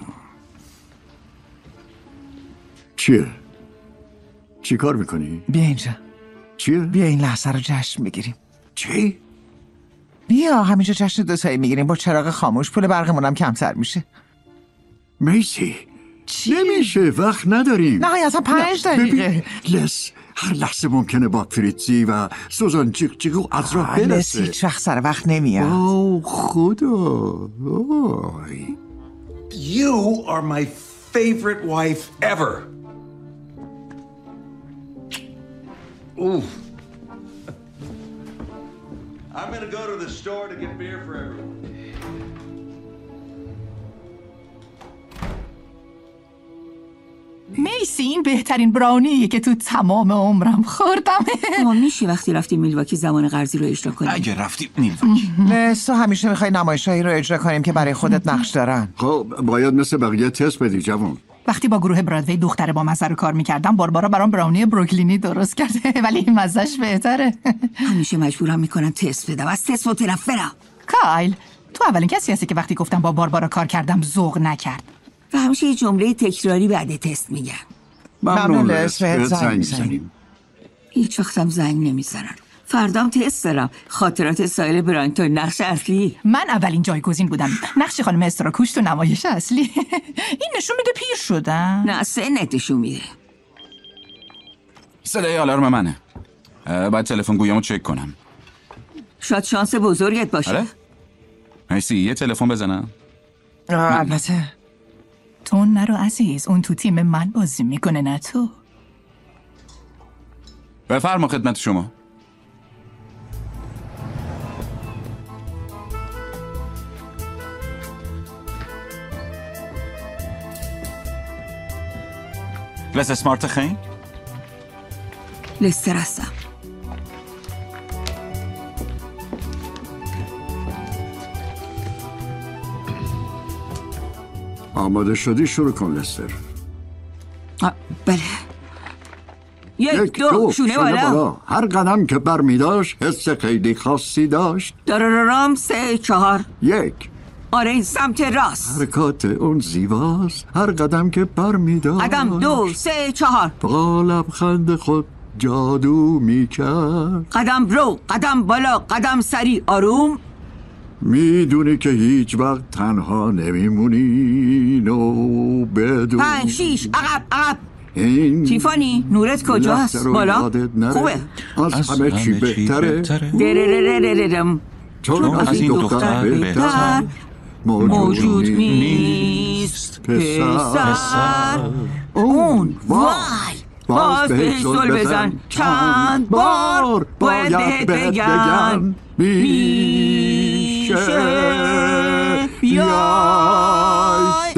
چیه؟ چی کار میکنی؟
بیا اینجا.
چیه؟
بیا این لحظه رو جشن بگیریم.
چی؟
بیا همینجا جشن دوتایی میگیریم با چراغ خاموش. پول برقمونم کمتر میشه.
میسی نمیشه، وقت نداریم.
نهایتا 5 دقیقه.
لس هر لحظه ممکنه با فریتزی و سوزان جیغ از راه برسه.
لس هیچ وقت سر وقت نمیاد.
خدا.
You are my favorite wife ever. Ooh. I'm gonna go to the store to get beer for everyone.
میسی این بهترین براونیه که تو تمام عمرم خوردم.
میشه وقتی رفتیم میلواکی زمان قرضی رو اجرا کنیم؟
اگه رفتیم میلواکی.
لس تو همیشه میخوای نمایشایی رو اجرا کنیم که برای خودت نقش دارن.
خب باید مثل بقیه تست بدی جوان.
وقتی با گروه برادوی دختر با مزه رو کار میکردم، باربارا برام براونی بروکلینی درست کرده ولی این مزهش بهتره.
همیشه مجبورم میکنن تست بدم. از تست متنفرم.
کایل تو اولین کسی هستی که وقتی گفتم با باربارا کار کردم ذوق نکرد.
و همیشه یه جمله تکراری بعد تست میگن.
ممنون لس، بهت زنگ میزنیم.
هیچ وقتم زنگ نمیزنن. فردام تست دارم. خاطرات سایل برانتون، نقش اصلی.
من اولین جایگزین بودم. نقش خانم استراکوش تو نمایش اصلی. این نشون میده پیر شدن.
نه، سنت نشون میده.
صدای آلارم منه. باید تلفن گویامو چک کنم.
شاید شانس بزرگت باشه.
آره؟ مرسی، یه تلفن بزنم.
البته.
تو نرو عزیز، اون تو تیم من بازی میکنه نه تو.
بفرما خدمت شما.
لس اسمارت خیلی؟
لستر هستم.
آماده شدی شروع کن لستر.
بله. یک دو شونه بالا.
هر قدم که بر می داشت حس خیلی خاصی داشت.
دارارارام 3 4
1.
آره سمت راست.
حرکات اون زیباست هر قدم که بر می داشت.
قدم 2 3 4
با لبخند خود جادو می کرد.
قدم رو، قدم بالا، قدم سری آروم.
میدونی که هیچ وقت تنها نمیمونی نو بدون
5 6 عقب.
این
تیفانی نورت کجاست؟ بالا؟ خوبه.
از همه چی بهتره.
درررررررم
چون از این دختر بهتر موجود
نیست پسر. اون وای باز به زل بزن چند بار باید بگم میشه بیای.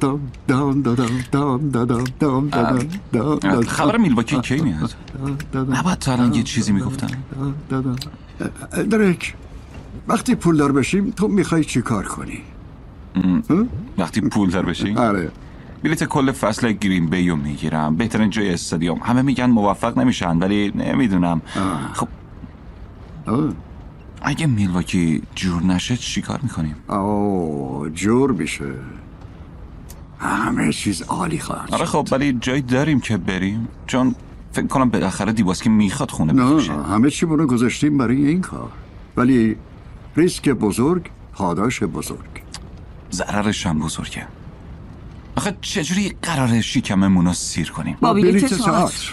خبر میلواکی کی میاد؟ نباید تا الان یه چیزی میگفتم.
دریک، وقتی پولدار بشیم تو میخوای چی کار کنی؟
وقتی پولدار بشیم؟
آره.
بلیت کل فصل گرین بیو میگیرم، بهترین جای استادیوم. همه میگن موفق نمیشن ولی نمیدونم. خب اگه میلواکی جور نشه چی کار میکنیم؟
جور میشه همه چیز عالی خواهد.
آره خب ولی جایی داریم که بریم؟ چون فکر کنم بالاخره دیباسکی میخواد خونه بفروشه.
نه همه چی رو گذاشتیم برای این کار، ولی ریسک بزرگ پاداش بزرگ.
ضررش هم بزرگه. آخه چجوری قراره شکممون رو سیر کنیم؟
با بلیت تئاتر.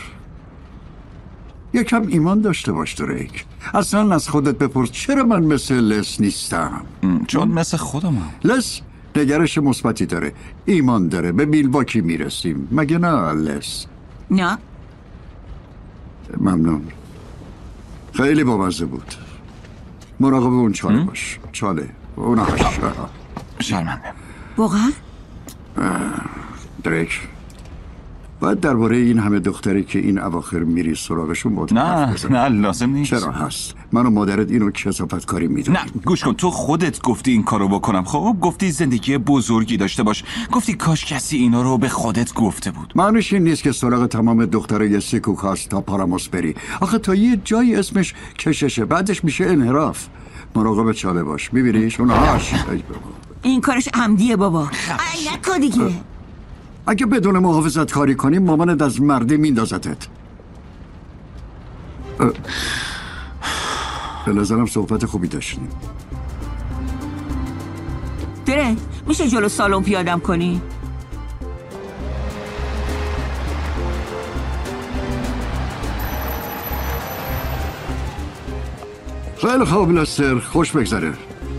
یکم ایمان داشته باش دریک. اصلا از خودت بپرس چرا من مثل لس نیستم؟
چون مثل خودمم.
لس نگرش مثبتی داره، ایمان داره، به میلواکی میرسیم. مگه نه لس؟
نه.
ممنون، خیلی بامزه بود. مراقب اون چاله باش. چاله اون
شرمنده
واقعا؟
دریک، باید درباره این همه دختری که این اواخر میری سراغشون بود.
نه لازم نیست.
چرا هست؟ من و مادرت اینو کثافت کاری میدونیم.
نه گوش کن، تو خودت گفتی این کارو بکنم. خب گفتی زندگی بزرگی داشته باش، گفتی کاش کسی اینا رو به خودت گفته بود.
معنیش این نیست که سراغ تمام دخترای سیکوکاس تا پاراموس بری. آخه تا یه جایی اسمش کششه، بعدش میشه انحراف. مراقب چاله باش. میبینیش اونهاش
این کارش عمدیه بابا. ای نکن دیگه.
اگه بدون محافظت کاری کنیم مامانت از مردی میندازتت. به نظرم صحبت خوبی داشتیم.
دره میشه جلو سالن پیادم کنی؟
خیلی خوب لستر، خوش بگذره.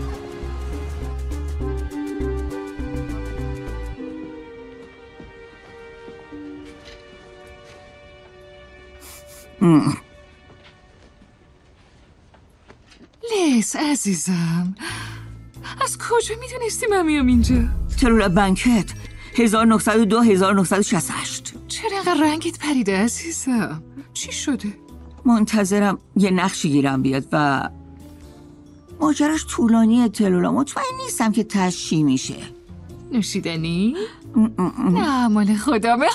لس عزیزم، از کجا میدونستی من میام اینجا؟
ترور بنکت 1902 1968.
چرا انقدر رنگت پریده عزیزم؟ چی شده؟
منتظرم یه نقشی گیرم بیاد و ماجراش طولانیه. تلولا مطمئن نیستم که تش چی میشه.
نوشیدنی؟ نه مال خودمه.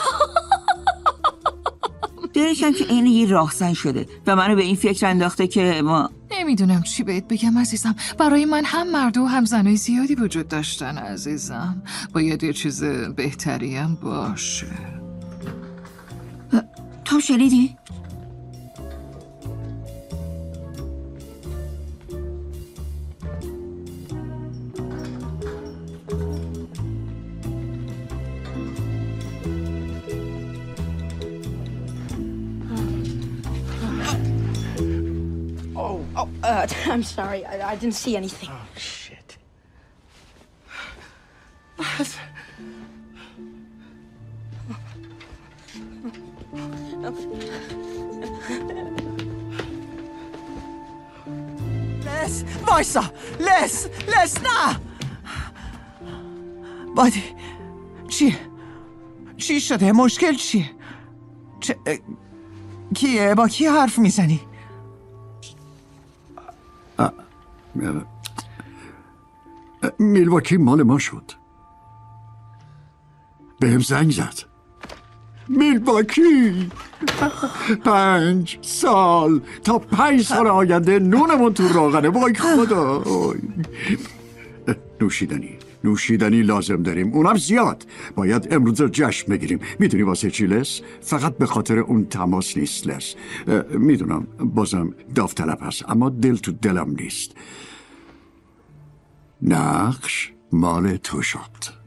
دریکم که این یه راهزن شده و منو به این فکر انداخته که ما
نمیدونم چی بهت بگم عزیزم. برای من هم مرد و هم زنای زیادی وجود داشتن عزیزم. باید یه چیز بهتری هم باشه.
تو شنیدی؟
I'm sorry. I didn't see anything.
Oh, shit.
لس وایسا. لس نه. بادی چی شده؟ مشکل چیه؟ کیه؟ با کی حرف میزنی؟
میلواکی مال ما شد. بهم زنگ زد. میلواکی 5 سال تا 5 سال آینده نونمون تو راغنه. وای خدا. نوشیدنی لازم داریم، اونم زیاد. باید امروز جشن بگیریم. میدونی واسه چی لس؟ فقط به خاطر اون تماس نیست لس. میدونم بازم داوطلب هست، اما دل تو دلم نیست. نقش مال تو شد.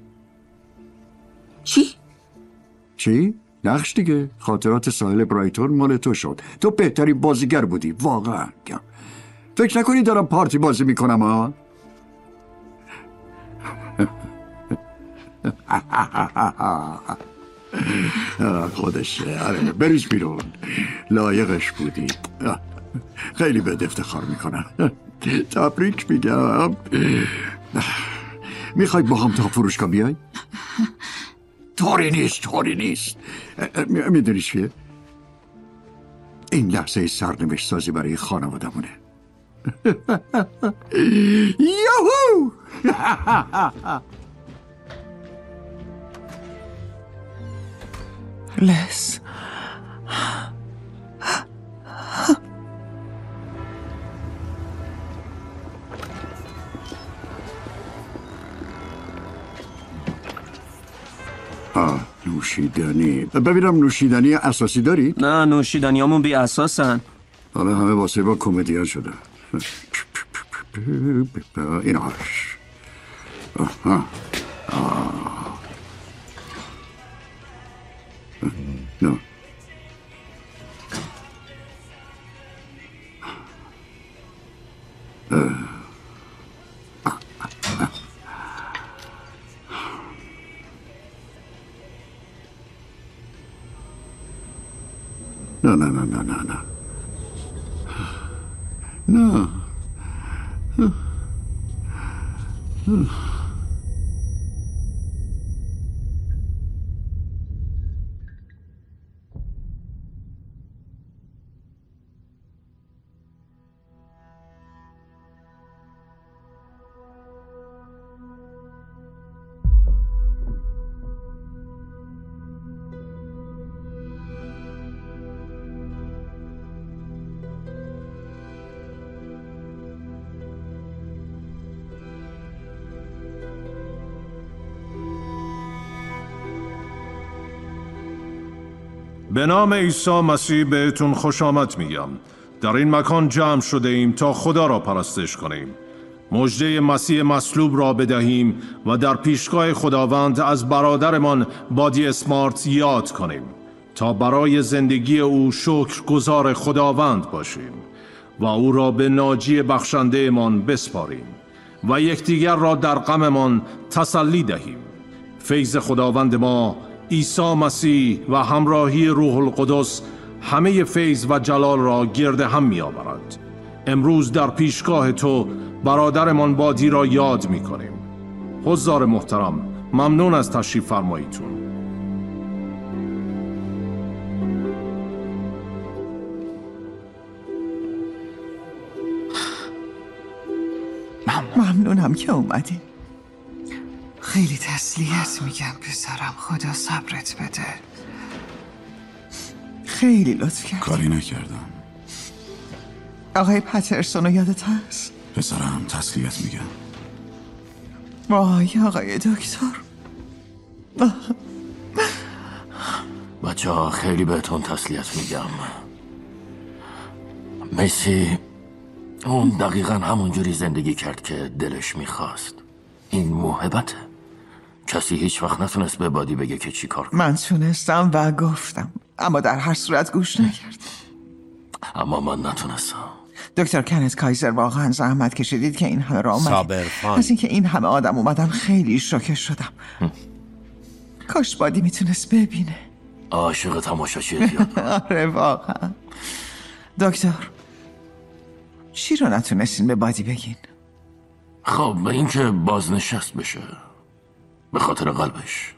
چی؟ نقش دیگه. خاطرات ساحل برایتون مال تو شد. تو بهترین بازیگر بودی واقعا. فکر نکنی دارم پارتی بازی میکنم ها؟ خودشه. آره بریز بیرون. لایقش بودی. خیلی بهت افتخار میکنم. تبریک میگم. میخوای با هم تا فروشگاه بیای؟ طوری نیست. میدونی چیه؟ این لحظه سرنوشت سازی برای خانوادمونه. یوهو!
لس
نوشیدنی. ببینم نوشیدنی اساسی داری؟
نه نوشیدنیامون بی اساسن.
حالا همه واسه با کمدین شده. ایناش نه
به نام عیسی مسیح بهتون خوش آمد میگم. در این مکان جمع شده ایم تا خدا را پرستش کنیم، مژده مسیح مصلوب را بدهیم و در پیشگاه خداوند از برادرمان بادی اسمارت یاد کنیم تا برای زندگی او شکرگزار خداوند باشیم و او را به ناجی بخشنده مان بسپاریم و یکدیگر را در غممان تسلی دهیم. فیض خداوند ما عیسی مسیح و همراهی روح القدس همه فیض و جلال را گرد هم می آورد. امروز در پیشگاه تو برادرمان بادی را یاد می کنیم. حضار محترم، ممنون از تشریف فرماییتون.
ممنونم که اومدی.
خیلی تسلیت میگم پسرم. خدا صبرت بده.
خیلی لطف کردی.
کاری نکردم.
آقای پترسون رو یادت هست؟
پسرم تسلیت میگم.
وای آقای دکتر.
بچه ها خیلی بهتون تسلیت میگم. مسی اون دقیقا همونجوری زندگی کرد که دلش میخواست. این موهبته. کسی هیچ وقت نتونست به بادی بگه که چی کار کنه.
من تونستم و گفتم، اما در هر صورت گوش نکرد.
اما من نتونستم.
دکتر کنت کایزر واقعا زحمت کشیدید که این همه را اومدید.
صابرخان.
از اینکه این همه آدم اومدن خیلی شوکه شدم. کاش بادی میتونست ببینه.
عاشق تماشاچی زیاد.
آره واقعا. دکتر چی رو نتونستین به بادی بگین؟
خب به این که بازنشست بشه به خاطر قلبش.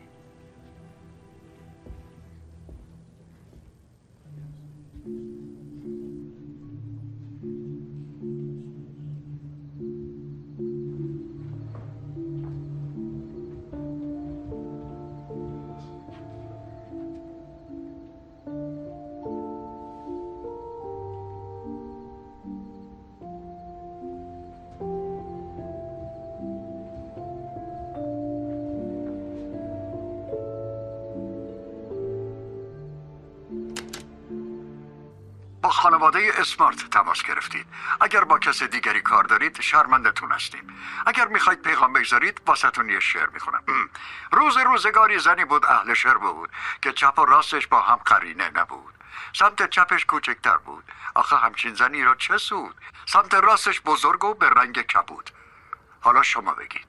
با خانواده اسمارت تماس گرفتید. اگر با کس دیگری کار دارید شرمندتون هستیم. اگر میخواید پیغام بگذارید واسهتون یه شعر میخونم. روزگاری زنی بود اهل شعر بود که چپ و راستش با هم قرینه نبود. سمت چپش کوچکتر بود. آخه همچین زنی را چه سود؟ سمت راستش بزرگ و به رنگ کبود. حالا شما بگید.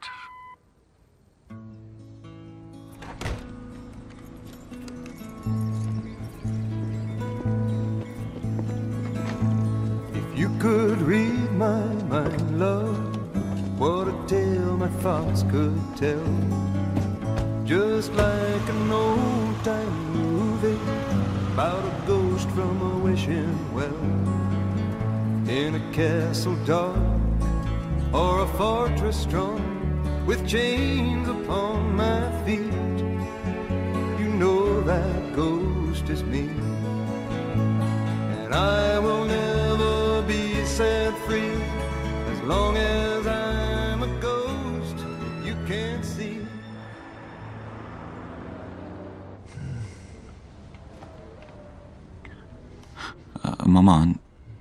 You could read my mind, love, what a tale my thoughts could tell. Just like an old-time movie about a ghost from a wishing well. In a castle dark or a fortress strong with chains upon my feet, you know that ghost is me, and I will never set free as long as I'm a ghost you can't see.
مامان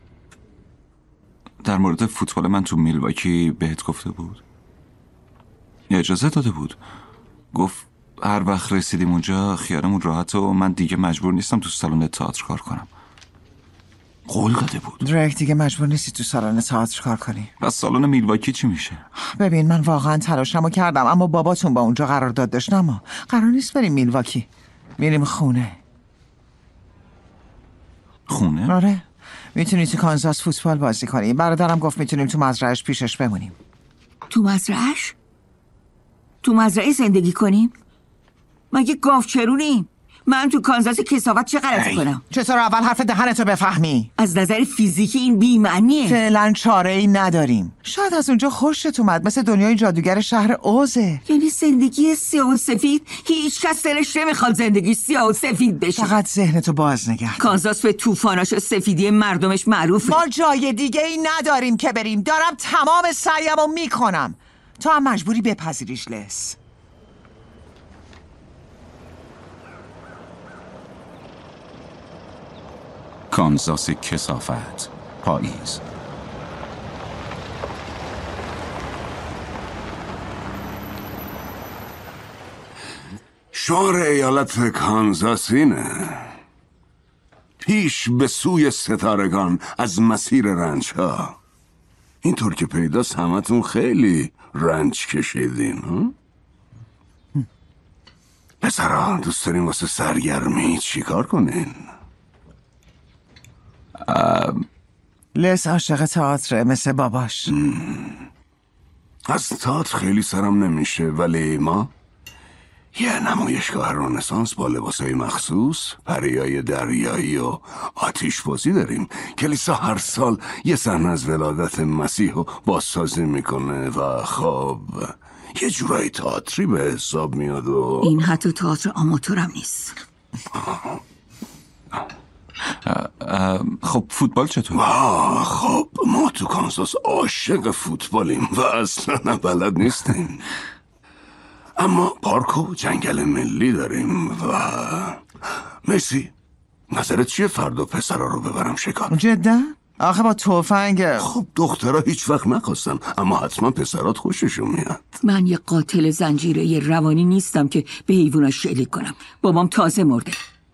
در مورد فوتبال من تو میلواکی بهت گفته بود یا اجازه داده بود؟ گفت هر وقت رسیدیم اونجا خیالمون راحت و من دیگه مجبور نیستم تو سالن تئاتر کار کنم. قول داده بود.
دریک دیگه مجبور نیستی تو سالن تئاتر کار کنی.
پس سالن میلواکی چی میشه؟
ببین من واقعا تلاشمو کردم اما باباتون با اونجا قرارداد داشت. اما قرار نیست بریم میلواکی. میریم خونه.
خونه؟
آره میتونی تو کانزاس فوتبال بازی کنی. برادرم گفت میتونیم تو مزرعهش پیشش بمونیم.
تو مزرعهش؟ تو مزرعه زندگی کنیم؟ مگه گاوچرونیم؟ من تو کانزاس کثافت چه غلطی کنم؟
چطور اول حرف دهنتو بفهمی؟
از نظر فیزیکی این بی‌معنیه.
فعلا چاره‌ای نداریم. شاید از اونجا خوشت اومد، مثل دنیای جادوگر شهر اوزه.
یعنی زندگی سیاه و سفید؟ هیچ کس دلش نمیخواد زندگی سیاه و سفید بشه.
فقط ذهنتو باز نگه.
کانزاس به طوفاناش و سفیدی مردمش معروفه.
ما جای دیگه ای نداریم که بریم. دارم تمام سعیمو میکنم. تو هم مجبوری بپذیریش لس.
کانزاس کثافت، پاییز.
شعار ایالت کانزاس اینه: پیش به سوی ستارگان از مسیر رنج ها. اینطور که پیداست همتون خیلی رنج کشیدین ها؟ پسرا دوست دارین واسه سرگرمی چی کار کنین؟
لس عاشق تئاتر مثل باباش.
از تئاتر خیلی سرم نمیشه، ولی ما یه نمایشگاه رنسانس با لباسای مخصوص، پریای دریایی و آتیش بازی داریم. کلیسا هر سال یه صحنه از ولادت مسیح رو بازسازی میکنه و خب یه جورایی تئاتری به حساب میاد. و
این حتی تئاتر آماتورم نیست.
خب فوتبال چطور؟
خب ما تو کانزاس عاشق فوتبالیم و اصلا بلد نیستیم، اما پارک و جنگل ملی داریم و مسی نظرت چیه فردا پسرا رو ببرم شکار؟
جدا؟ آخه با تفنگ
خب دخترها هیچ وقت نخواستن، اما حتما پسرات خوششون میاد.
من یه قاتل زنجیره روانی نیستم که به حیوونا شلیک کنم. بابام تازه مرده.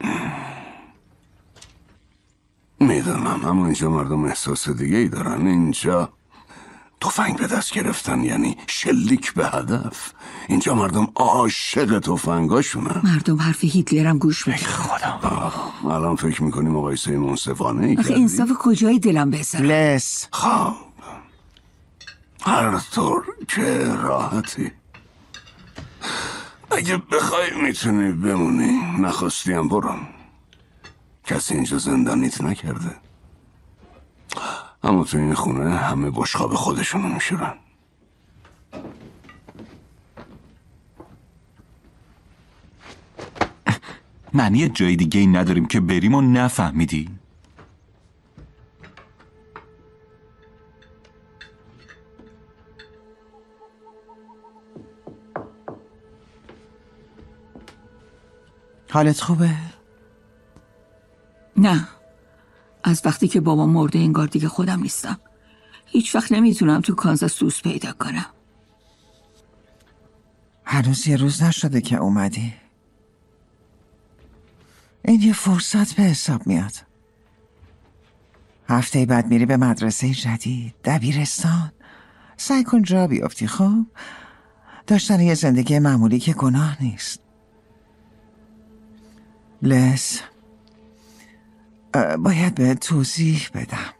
میدونم، اما اینجا مردم احساس دیگه ای دارن. اینجا تفنگ به دست گرفتن یعنی شلیک به هدف. اینجا مردم عاشق تفنگاشونن.
مردم حرف هیتلرم گوش میدن.
خدا الان فکر میکنی مقایسه منصفانه ای
آخه
کردی؟
انصاف کجای دلم بزن؟
لس
خب هر طور که راحتی. اگه بخوای میتونی بمونی، نخواستی هم برو. کسی اینجا زندانیت نکرده، اما تو این خونه همه بشقاب خودشونو میشورن.
معنی جای دیگه ای نداریم که بریم و نفهمیدی؟
حالت خوبه؟
نه، از وقتی که بابام مرده انگار دیگه خودم نیستم. هیچ وقت نمیتونم تو کانزاس دوست پیدا کنم.
هنوز یه روز نشده که اومدی. این یه فرصت به حساب میاد. هفته بعد میری به مدرسه جدید، دبیرستان. سعی کن جا بیافتی. خب داشتن یه زندگی معمولی که گناه نیست. لس باید به توضیح بدم.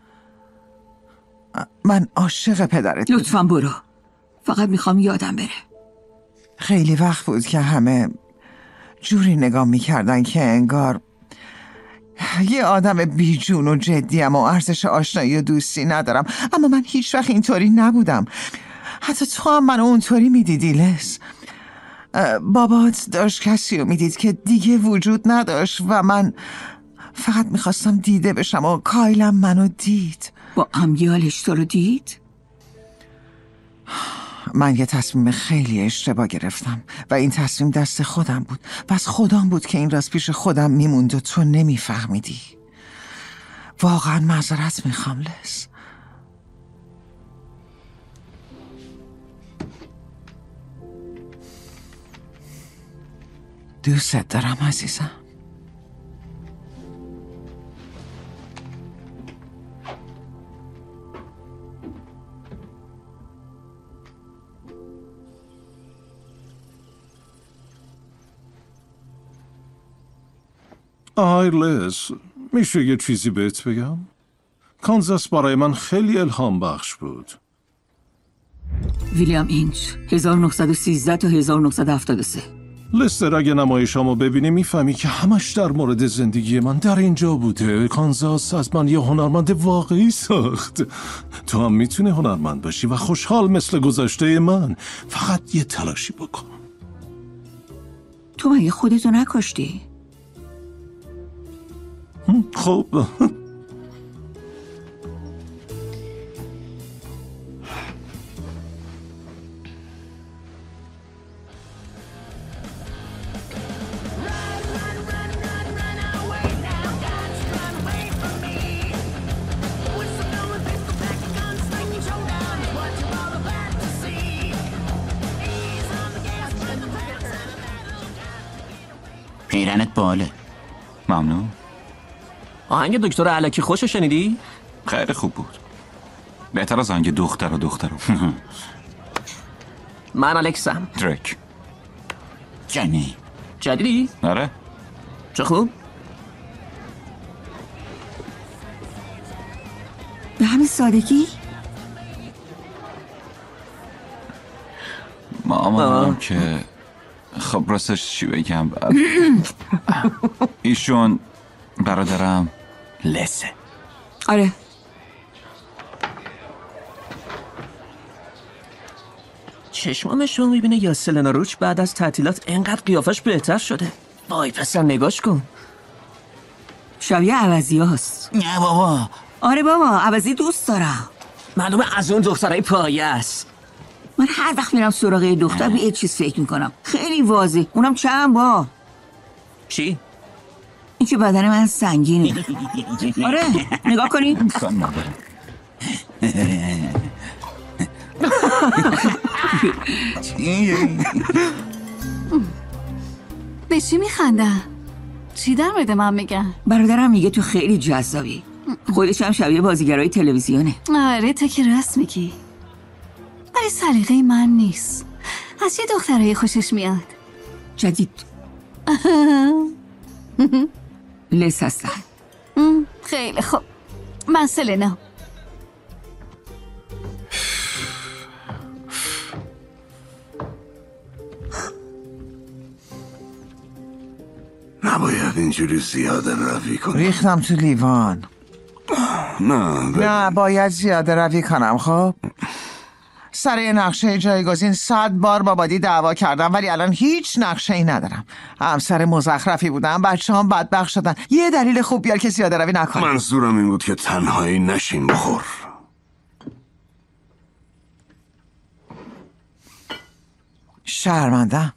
من عاشق پدرت بودم.
لطفاً برو. فقط میخوام یادم بره.
خیلی وقت بود که همه جوری نگاه میکردن که انگار یه آدم بیجون و جدیم و ارزش آشنایی و دوستی ندارم، اما من هیچ وقت اینطوری نبودم. حتی تو هم منو اونطوری میدیدی لس. بابات داشت کسی رو میدید که دیگه وجود نداشت و من فقط میخواستم دیده بشم و کایلم منو دید.
با امیالش تو رو دید؟
من یه تصمیم خیلی اشتباه گرفتم و این تصمیم دست خودم بود. پس خودم بود که این راز پیش خودم میموند و تو نمیفهمیدی. واقعا معذرت میخوام لس. دوست دارم عزیزم.
آی لس، میشه یه چیزی بهت بگم؟ کانزاس برای من خیلی الهام بخش بود.
ویلیام اینچ 1913 تا 1973.
لستر، اگه نمایشامو ببینی میفهمی که همش در مورد زندگی من در اینجا بوده. کانزاس از من یه هنرمند واقعی ساخت. تو هم میتونی هنرمند باشی و خوشحال مثل گذشته من. فقط یه تلاشی بکن.
تو مگه خودتو نکشتی؟
خب
پیرنت باله.
ممنون.
آهنگ دکتر علکی خوشو شنیدی؟
خیلی خوب بود. بهتر از آهنگ دختر و دخترو.
من الکسم.
دریک.
جنی. جدیدی؟
آره.
چه خوب؟
به همین سادگی؟
مامانم که خب راستش چی بگم، ایشون برادرم لسه.
آره.
چشمانش رو میبینه یا سلنا روچ بعد از تعطیلات انقدر قیافش بهتر شده. وای پسر نگاش کن.
شبیه عوضی هست.
نه بابا.
آره بابا، عوضی دوست دارم.
معلومه از اون دخترای پایه است.
من هر وقت میرم سراغ یه دختر به یه چیز فکر میکنم. خیلی واضح. اونم چند با.
چی؟
این که بدن من سنگینه. آره نگاه کنی.
به چی میخندن؟ چی در مورد من میگن؟
برادرم میگه تو خیلی جذابی. خودش هم شبیه بازیگرای تلویزیونه.
آره تو که راست میگی. ولی سلیقه من نیست. از چه دخترایی خوشش میاد؟
جدید لس هستن.
خیلی خوب. من سلنا.
نباید اینجوری زیاده روی کنی.
ریختم تو لیوان.
نه
باید زیاده روی کنم. خب سر یه نقشه جایگزین 100 بار با بادی دعوا کردم ولی الان هیچ نقشه ای ندارم. همسر مزخرفی بودم، بچه هم بدبخت شدن. یه دلیل خوب بیار که زیاده روی نکنم.
منظورم این بود که تنهایی نشین بخور.
شرمنده.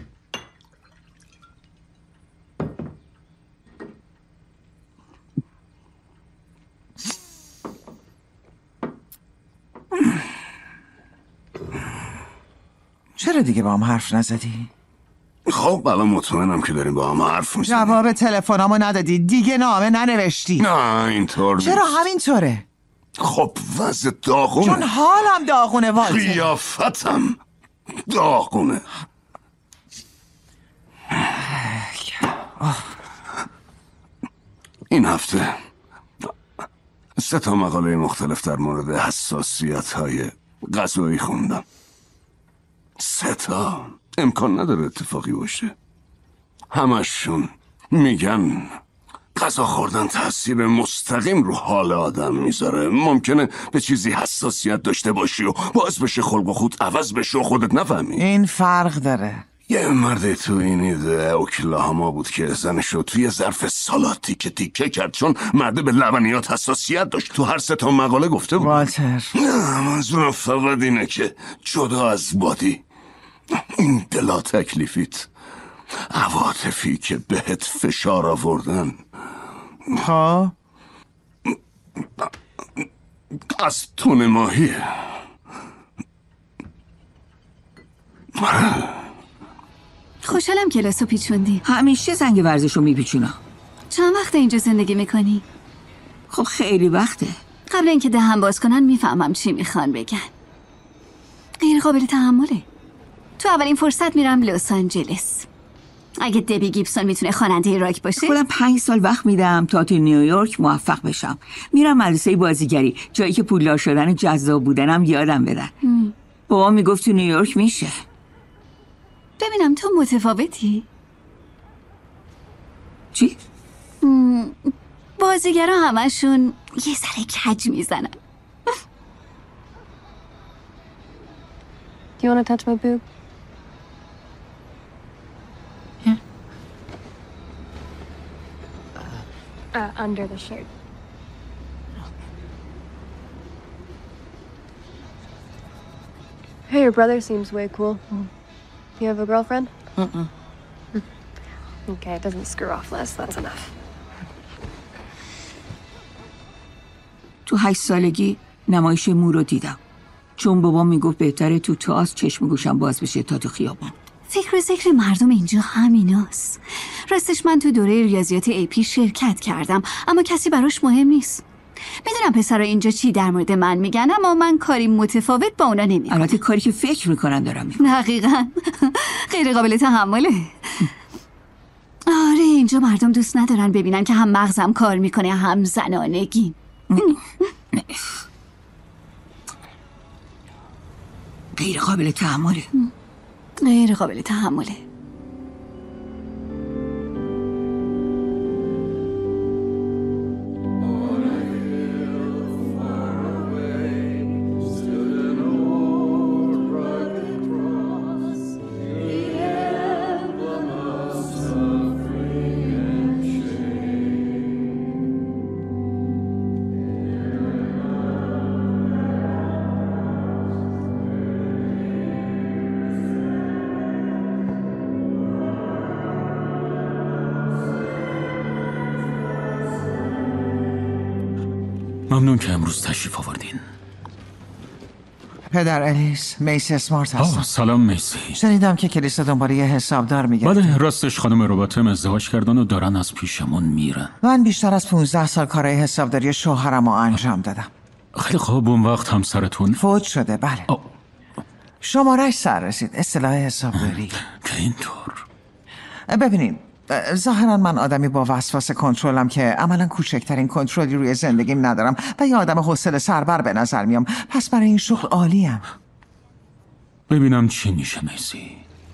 چرا دیگه با هم حرف نزدی؟
خب الان مطمئنم که داریم با هم حرف میزنیم.
جواب تلفنامو ندادی، دیگه نامه ننوشتی.
نه اینطور نیست.
چرا همینطوره؟
خب وضع داغونه.
چون حالم داغونه والتر.
قیافتم داغونه. این هفته 3 مقاله مختلف در مورد حساسیت‌های غذایی خوندم. 3 امکان نداره اتفاقی باشه. همشون میگن غذا خوردن تأثیر مستقیم رو حال آدم میذاره. ممکنه به چیزی حساسیت داشته باشی و باعث بشه خلق و خود عوض بشه و خودت نفهمی.
این فرق داره.
یه مرد تو این اوکلاهاما بود که زنشو توی ظرف سالاتی که تیکه کرد چون مرده به لبنیات حساسیت داشت. تو هر 3 مقاله گفته بود.
والتر
نه منظورم فقط اینه که جدا از بادی این بلا تکلیفیت، عواطفی که بهت فشار آوردن،
ها
از تون ماهیه.
خوشحالم کلاسو پیچوندی.
همیشه زنگ ورزشو میپیچونم.
چند وقت اینجا زندگی میکنی؟
خب خیلی وقته.
قبل اینکه دهن باز کنن میفهمم چی میخوان بگن. غیر قابل تحمله. تو اولین فرصت میرم لس آنجلس. اگه دبی گیبسون میتونه خواننده راک باشه.
خودم 5 سال وقت میدم تا تو نیویورک موفق بشم. میرم مدرسه بازیگری، جایی که پولدار شدن جذاب بودنم یادم بدن. بابا میگفت تو نیویورک میشه.
ببینم تو متفاوتی؟
چی؟
بازیگرا همشون یه ذره کج میزنن.
Do you want to touch my boob?
Yeah.
Under the shirt. Hey, your brother seems way cool. You have a girlfriend? Okay, it doesn't screw off less. That's enough.
تو 8 سالگی نمایش مو رو دیدم. چون بابا میگفت بهتره تو تئاتر چشم گوشم باز بشه تا تو خیابان.
فکر و ذکر مردم اینجا همیناست. راستش من تو دوره ریاضیات AP شرکت کردم اما کسی براش مهم نیست. میدونم پسرا اینجا چی در مورد من میگن اما من کاری متفاوت با اونا نمیکنم.
البته کاری که فکر میکنن دارم میکنم.
دقیقاً. غیر قابل تحمله. آره اینجا مردم دوست ندارن ببینن که هم مغزم کار میکنه هم زنانگی.
غیر قابل تحمله.
غیر قابل تحمله.
ممنون که امروز تشریف آوردین.
پدر الیس، میسی اسمارت هستم.
سلام میسی.
شنیدم که کلیسا دنبال یه حسابدار میگه.
بله، راستش خانم روباتم ازدواج کردن و دارن از پیشمون میرن.
من بیشتر از 15 سال کارهای حسابداری شوهرم رو انجام دادم.
خیلی خوب. اون وقت همسرتون
فوت شده. بله. شماره‌اش سر رسید. اصطلاح حسابداری.
که اینطور.
ببینید، ظاهرا من آدمی با وسواس کنترلم که عملا کوچکترین کنترلی روی زندگیم ندارم و یه آدم حوصله سربر به نظر میام. پس برای این شغل عالیم.
ببینم چی میشه میسی.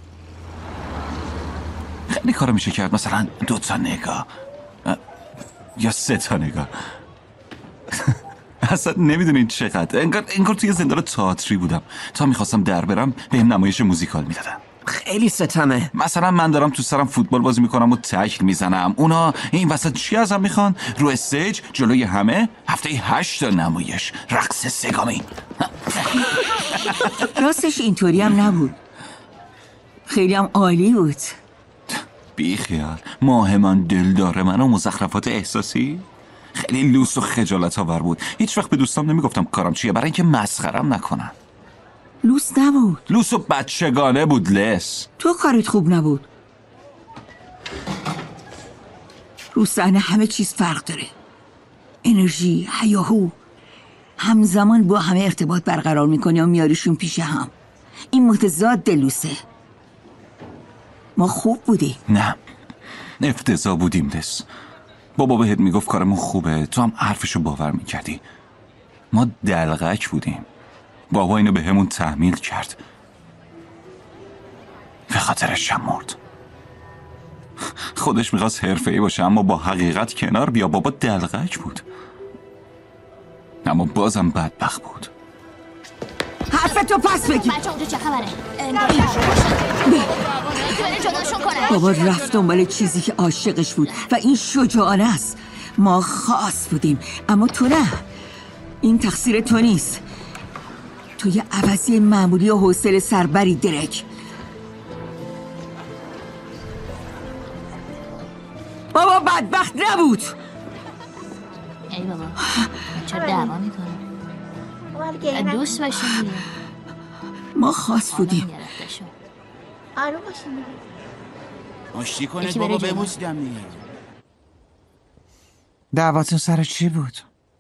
خیلی کارو میشه کرد، مثلا 2 تا نگاه یا 3 تا نگاه. اصلا نمیدونین چقدر انگار توی زندان تئاتری بودم. تا میخواستم در برم بهم نمایش موزیکال میدادن.
خیلی ستمه.
مثلا من دارم تو سرم فوتبال بازی میکنم و تکل میزنم، اونا این وسط چی ازم میخوان؟ رو استیج جلوی همه هفته 8 تا نمایش رقص سگامی.
راستش اینطوری هم نبود. خیلی هم عالی بود.
بی خیال، ماه من دل داره من و مزخرفات احساسی. خیلی لوس و خجالت آور بود. هیچ وقت به دوستام نمیگفتم کارم چیه برای اینکه مسخرم نکنن.
لوس نبود.
لوس و بچگانه بود لس.
تو کارت خوب نبود. رو صحنه همه چیز فرق داره. انرژی، هیاهو. همزمان با همه ارتباط برقرار میکنی و میاریشون پیش هم. این متضاد لوسه. ما خوب بودیم.
نه، افتضاح بودیم لس. بابا بهت میگفت کارمون خوبه، تو هم حرفشو باور میکردی. ما دلغک بودیم. بابا اینو به همون تحمیل کرد. به خاطرش هم مرد. خودش میخواست حرفه‌ای باشه اما با حقیقت کنار بیا. بابا دلغک بود اما بازم بدبخت بود.
حرفتو پس بگی.
بچه اونجا چه خبره؟
بابا رفت دنبال چیزی که عاشقش بود و این شجاعانه است. ما خاص بودیم اما تو نه. این تقصیر تو نیست. تو یه عوضی معمولی و حوصله سربری درک. بابا بدبخت نبود.
ای بابا چرا دعوا میکنه؟ دوست باشیم دیگه.
ما خاص بودیم.
آره باشیم دیگه.
مشتی کنه بابا ببوسیدم دیگه.
دعواتون سر چی بود؟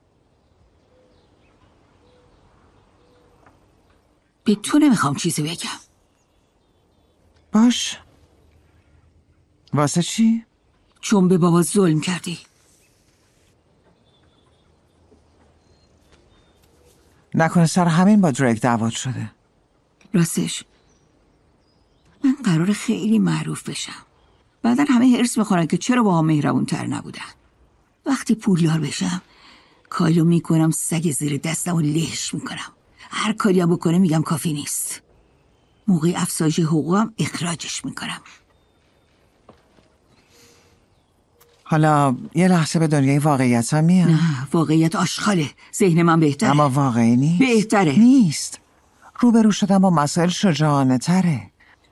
به تو نمیخوام چیزی بگم.
باش. واسه چی؟
چون به بابا ظلم کردی.
نکنه سر همین با دریک دعوات شده.
راستش من قرار خیلی معروف بشم. بعدن همه هرس میخورن که چرا با هم مهربون تر نبودن. وقتی پولدار بشم کایلو میکنم سگ زیر دستم و لهش میکنم. هر کاری هم بکنه میگم کافی نیست. موقع افزایش حقوقم اخراجش میکنم.
حالا یه لحظه به دنیای واقعیت هم میام.
نه، واقعیت آشغاله. ذهن من بهتره.
اما واقعی نیست.
بهتره.
نیست. روبرو شدن با مسائل شجاعانه تره.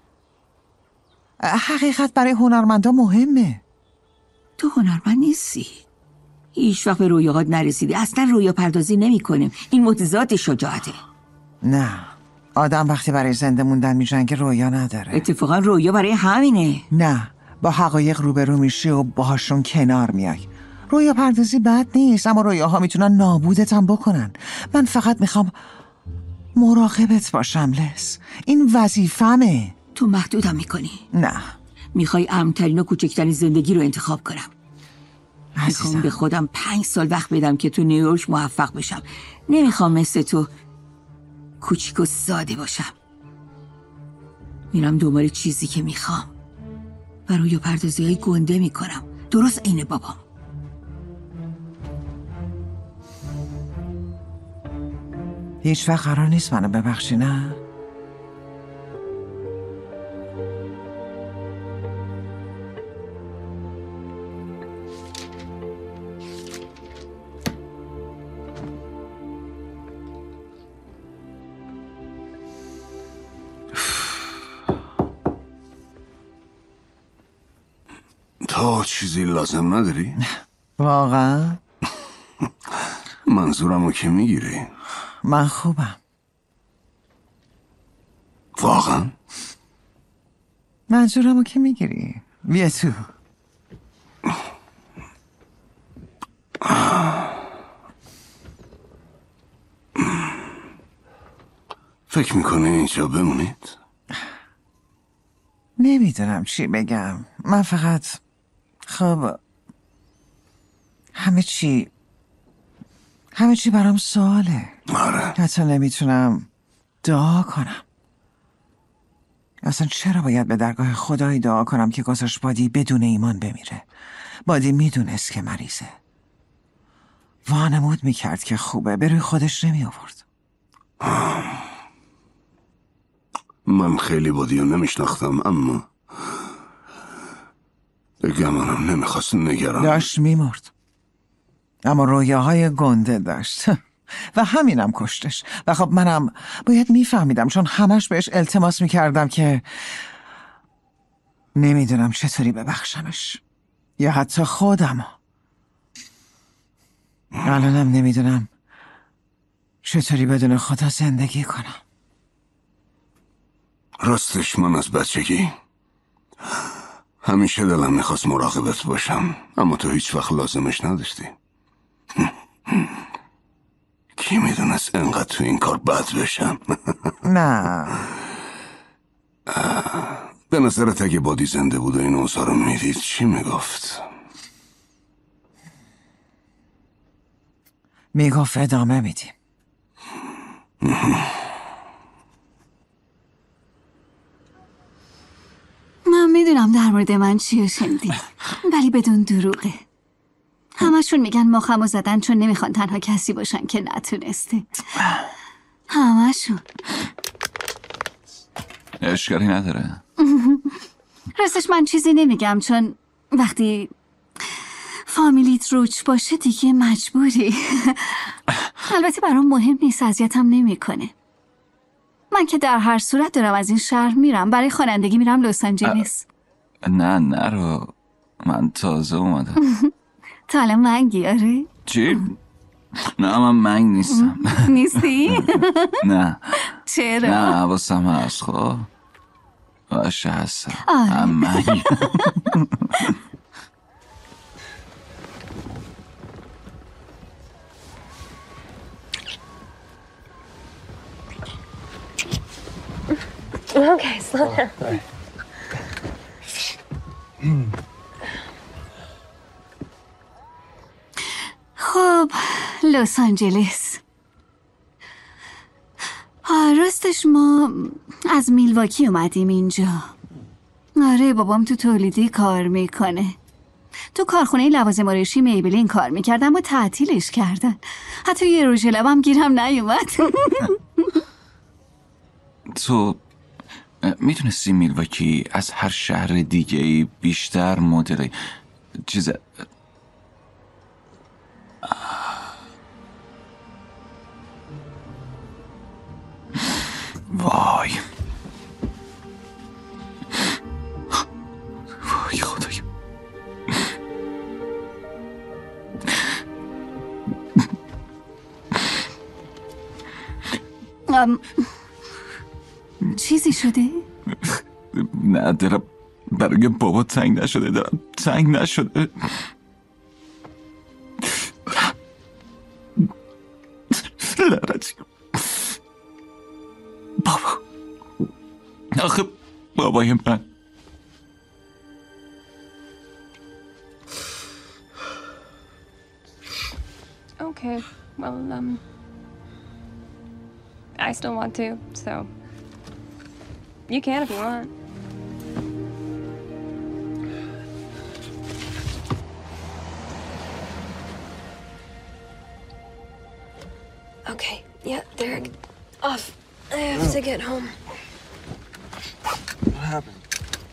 حقیقت برای هنرمندا مهمه.
تو هنرمند نیستی. هیچ وقت به رویاهات نرسیدی. اصلا رویا پردازی نمی کنیم. این متضاد شجاعته.
نه، آدم وقتی برای زنده موندن میجنگه رویا نداره.
اتفاقا رویا برای همینه.
نه، با حقایق روبرو میشی و باهاشون کنار میای. رویا پردازی بد نیست اما رویاها میتونن نابودت هم بکنن. من فقط میخوام مراقبت باشم لس. این وظیفمه.
تو محدودم میکنی.
نه،
میخوای امن‌ترین و کوچکترین زندگی رو انتخاب کنم. میخوام به خودم 5 سال وقت بدم که تو نیویورک موفق بشم. نمیخوام مثل تو کوچیک و ساده باشم. میرم دنبال چیزی که میخوام و روی پردازی های گنده میکنم. درست عین بابام.
هیچ وقت قرار نیست منو ببخشی نه؟
تو چیزی لازم نداری؟
واقعا؟
منظورمو که میگیری؟
من خوبم.
واقعا؟
منظورمو که میگیری. بیا تو.
فکر میکنی اینجا بمونید؟
نمیدونم چی بگم. من فقط خب همه چی برام سواله.
آره.
حتی نمیتونم دعا کنم. اصلا چرا باید به درگاه خدایی دعا کنم که گذاشت بادی بدون ایمان بمیره؟ بادی میدونست که مریضه. وانمود میکرد که خوبه، به روی خودش نمی آورد.
من خیلی بادیو نمیشناختم، اما گمانم نمیخواست نگران.
داشت میمرد، اما رویاهای گنده داشت و همینم کشتش. و خب منم باید میفهمیدم، چون همش بهش التماس میکردم که نمیدونم چطوری ببخشمش، یا حتی خودم. الانم نمیدونم چطوری بدون خدا زندگی کنم.
راستش من از بچگی همیشه دلم میخواست مراقبت باشم، اما تو هیچ وقت لازمش نداشتی. کی میدونست انقدر تو این کار بد بشم؟
نه.
به نظرت اگه بادی زنده بود و این اوضاع رو میدید چی میگفت؟
میگفت ادامه میدیم.
من میدونم در مورد من چی شنیدی، ولی بدون دروغه. همشون میگن مخمو زدن چون نمیخوان تنها کسی باشن که نتونسته. همشون.
اشکالی نداره.
راستش من چیزی نمیگم، چون وقتی فامیلیت روچ باشه دیگه مجبوری. البته برام مهم نیست، اذیتم نمیکنه. من که در هر صورت دارم از این شهر میرم، برای خوانندگی میرم لس آنجلس.
نه نرو، من تازه اومدم.
تا الان منگی؟ آره.
چی؟ نه من منگ نیستم.
نیستی؟
نه.
چرا؟
نه حواسم هست. خب باشه هستم.
آره.
منگ.
Okay, slow down.
خب لس آنجلس. راستش ما از میلواکی اومدیم اینجا. آره بابام تو تولیدی کار میکنه. تو کارخونه لوازم آرایشی میبلین کار میکرد، اما تعطیلش کردن. حتی یه رژ لبم گیرم نیومد.
تو میتونستی میلواکی از هر شهر دیگه بیشتر مدل چیز وای خدایا.
چیزی شده؟
نه دلم برای بابا تنگ نشده، دلم تنگ نشده. لعنتی بابا، آخه بابای من.
Okay, well, I still want to, so you can if you want. Okay, yeah, Derek, off. I have to get home.
What happened?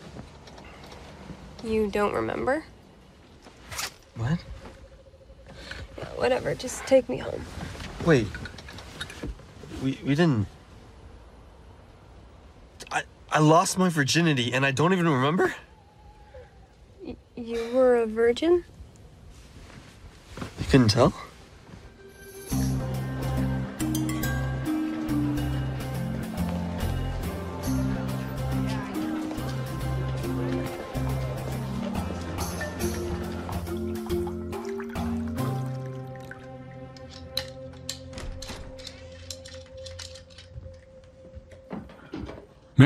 You don't remember?
What?
Yeah, whatever, just take me home.
Wait. We didn't... I lost my virginity and I don't even remember?
You were a virgin?
You couldn't tell?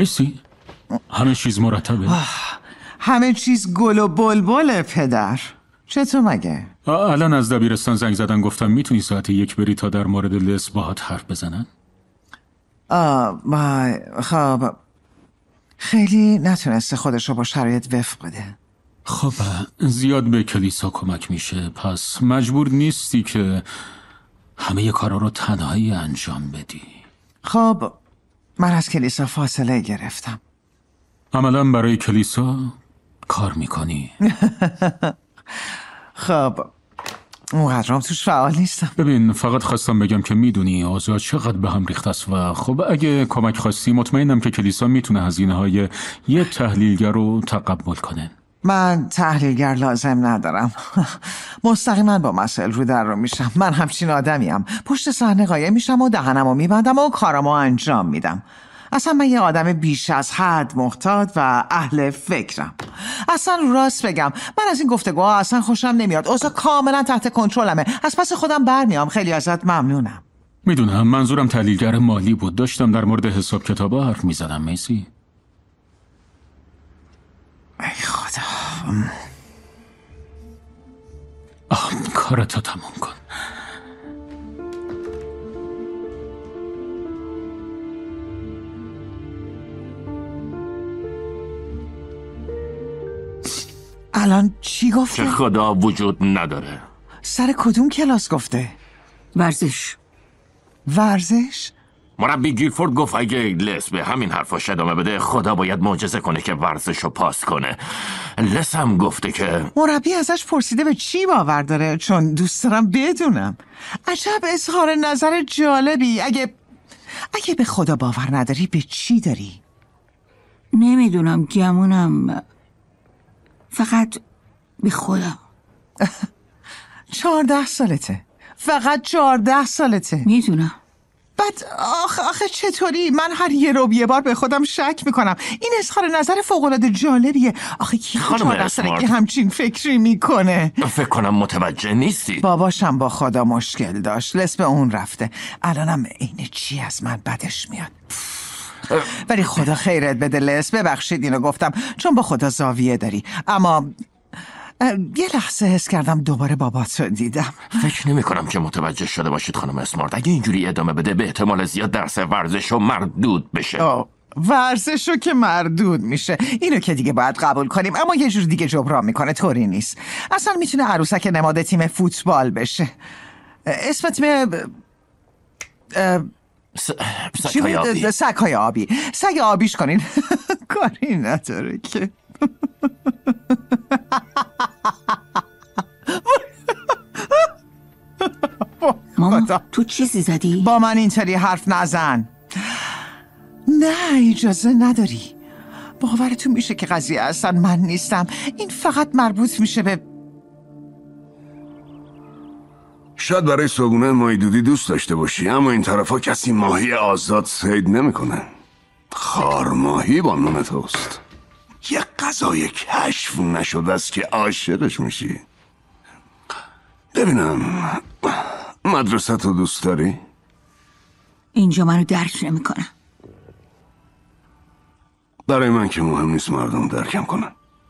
میسی؟ همه چیز مرتبه؟
همه چیز گل و بلبله پدر. چطور مگه؟
الان از دبیرستان زنگ زدن گفتم میتونی ساعت 1 بری تا در مورد لس باهات حرف بزنن؟
خب خیلی نتونسته خودش رو با شرایط وفق بده.
خب زیاد به کلیسا کمک میشه، پس مجبور نیستی که همه کارا رو تنهایی انجام بدی.
خب من از کلیسا فاصله گرفتم.
عملا برای کلیسا کار میکنی؟
خب اونقدرام توش فعال نیستم.
ببین فقط خواستم بگم که میدونی اوضاع چقدر به هم ریخته است و خب اگه کمک خواستی مطمئنم که کلیسا میتونه هزینه‌های یک تحلیلگر رو تقبل کنه.
من تحلیلگر لازم ندارم. مستقیما با مسائل رو در رو میشم. من همچین آدمیم. پشت صحنه قایم میشم و دهنمو میبندم و کارامو انجام میدم. اصلا من یه آدم بیش از حد محتاط و اهل فکرم. اصلا راست بگم من از این گفتگوها اصلا خوشم نمیاد. اوضاع کاملا تحت کنترلمه. از پس خودم برمیام. خیلی ازت ممنونم.
میدونم منظورم تحلیلگر مالی بود. داشتم در مورد حساب کتابا حرف میزدم. میسی؟
ای خدا.
کارتو تموم کن.
الان چی گفته؟
که خدا وجود نداره.
سر کدوم کلاس گفته؟
ورزش.
ورزش؟
مربی گیلفورد گفت اگه لس به همین حرفاش ادامه بده خدا باید معجزه کنه که ورزشو پاس کنه. لس هم گفته که
مربی ازش پرسیده به چی باور داره، چون دوست دارم بدونم. عجب اظهار نظر جالبی. اگه به خدا باور نداری به چی داری؟
نمیدونم، گمونم فقط به خدا.
14 سالته. فقط 14 سالته.
میدونم.
بعد آخه چطوری؟ من هر یه بار به خودم شک میکنم. این اظهار نظر فوق‌العاده جالبیه. آخه کی 14 سالگی همچین فکری میکنه؟
فکر کنم متوجه نیستی.
باباشم با خدا مشکل داشت. لس به اون رفته. الانم عین چی از من بدش میاد. ولی خدا خیرت بده لس. ببخشید اینو گفتم چون با خدا زاویه داری. اما یه لحظه حس کردم دوباره بابات رو دیدم.
فکر نمی کنم که متوجه شده باشید خانم اسمارت. اگه اینجوری ادامه بده به احتمال زیاد درس ورزشو مردود بشه.
ورزشو که مردود میشه اینو که دیگه باید قبول کنیم، اما یه جور دیگه جبران میکنه. طوری نیست. اصلا میتونه عروسک نماد تیم فوتبال بشه. اسم تیم سگ‌های آبی. سگ آبیش کنین. کاری نداره که.
ماما تو چیزی زدی؟
با من اینطوری حرف نزن. نه اجازه نداری. باورتون میشه که قضیه اصلا من نیستم. این فقط مربوط میشه به
شاید برای صبحونه ماهیدودی دوست داشته باشی، اما این طرفا کسی ماهی آزاد صید نمیکنه. خارماهی با نون توست. یه غذای کشف نشده است که عاشقش میشی. ببینم مدرسه تو دوست داری؟
اینجا منو درک نمیکنه.
برای من که مهم نیست مردم درکم کنن.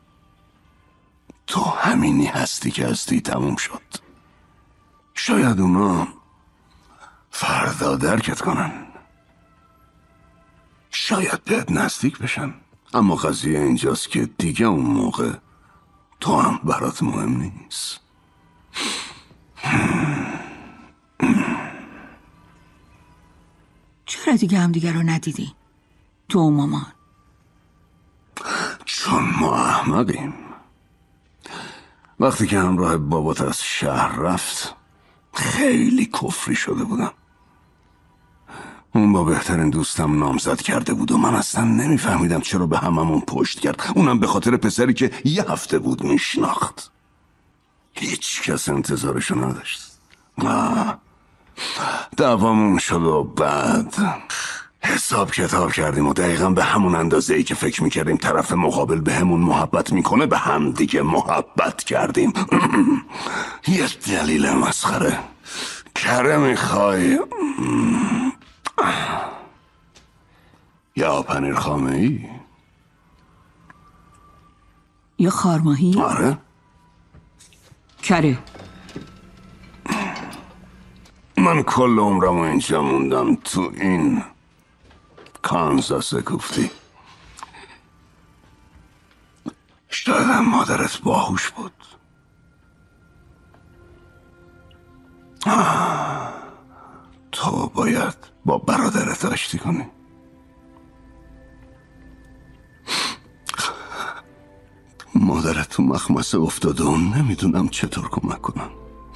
تو همینی هستی که هستی. تموم شد. شاید اونا فردا درکت کنن، شاید بهت نزدیک بشن، اما قضیه اینجاست که دیگه اون موقع تو هم برات مهم نیست.
چرا دیگه هم دیگه رو ندیدی؟ تو و مامان.
چون ما احمقیم. وقتی که همراه بابات از شهر رفت خیلی کفری شده بودم. اون با بهترین دوستم نامزد کرده بود و من اصلا نمیفهمیدم چرا به هممون پشت کرد. اونم به خاطر پسری که یه هفته بود میشناخت. هیچ کس انتظارشو نداشت. دعوامون شد و بعد حساب کتاب کردیم و دقیقا به همون اندازه ای که فکر میکردیم طرف مقابل به همون محبت میکنه به هم دیگه محبت کردیم. یه دلیل مسخره. کره میخوای؟ یا پنیر خامه‌ای؟
یا خارماهی؟
آره.
کره.
من کل عمرم اینجا موندم تو این کانزاس کوفتی. شاید هم مادرت باهوش بود. تو باید با برادرت آشتی کنی. مادرت تو مخمسه افتاده و نمیدونم چطور کمک کنم.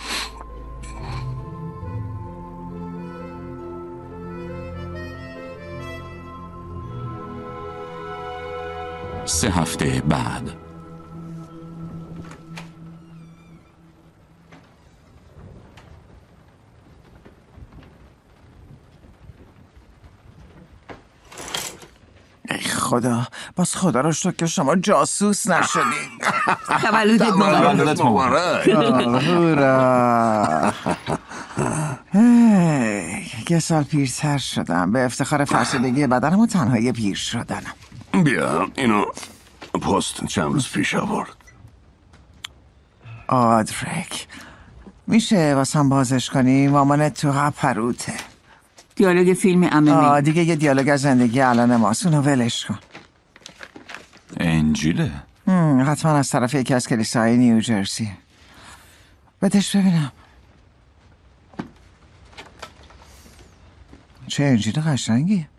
3 هفته بعد.
ای خدا، باز خدا رو شکر که شما جاسوس نشدین.
تولدت مبارک.
هورا. یه سال پیرتر شدم. به افتخار فرسودگی بدنم و تنهایی پیر شدنم.
بیا اینو پست چند روز پیش آورد.
آدرک، میشه واسم بازش کنی؟ مامانت تو هپروته.
دیالوگ فیلم عممی.
دیگه یه دیالوگ از زندگی الان ماست. اونو ولش کن.
انجیله؟
حتما از طرف یکی از کلیساهای نیوجرسی. بدش ببینم. چه انجیل قشنگی.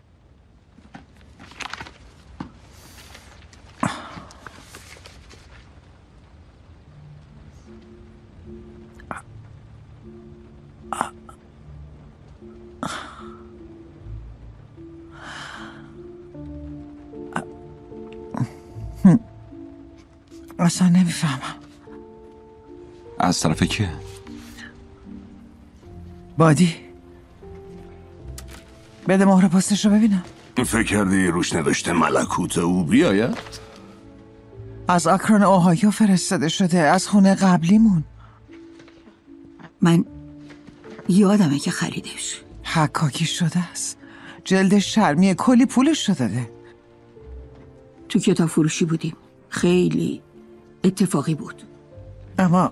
اصلا نمیفهمم.
از طرف کیه؟
بادی. بده مهر پستش رو ببینم.
فکر کردی روش نوشته ملکوت او بیاید؟
از آکرون اوهایو فرستاده شده، از خونه قبلیمون.
من یادمه که خریدش.
حکاکی شده است. جلدش شرمیه، کلی پولش رو داده.
تو کتاب فروشی بودیم. خیلی اتفاقی بود.
اما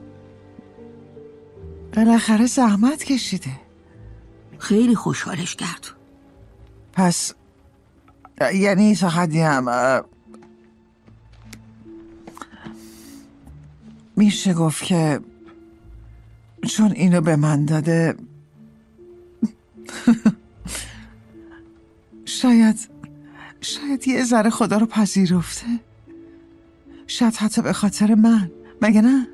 بالاخره زحمت کشیده.
خیلی خوشحالش کرد.
پس یعنی تا حدی هم میشه گفت که چون اینو به من داده شاید یه ذره خدا رو پذیرفته. شاید حتی به خاطر من. مگه نه؟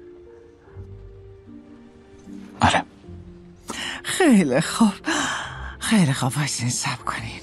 آره.
خیلی خوب. خیلی خوب. باشین صبر کنین.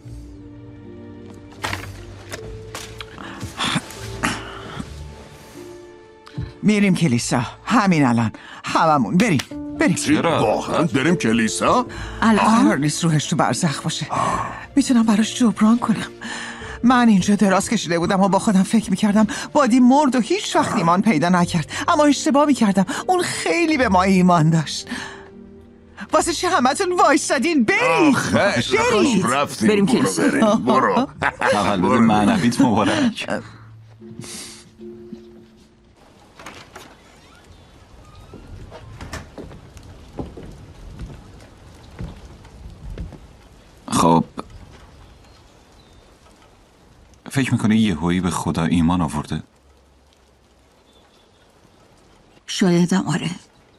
میریم کلیسا. همین الان. هممون بریم.
واقعا بریم کلیسا؟
الان قرار نیست روحش تو برزخ باشه. میتونم براش جبران کنم. من اینجا دراز کشیده بودم و با خودم فکر میکردم بادی مرد و هیچ وقت ایمان پیدا نکرد. اما اشتباه میکردم. اون خیلی به ما ایمان داشت. واسه چه همتون وایستادین؟ برید.
بریم کلیسا.
برو.
تولد معنویت مبارک. خب فکر میکنی یهویی به خدا ایمان آورده؟
شایدم آره.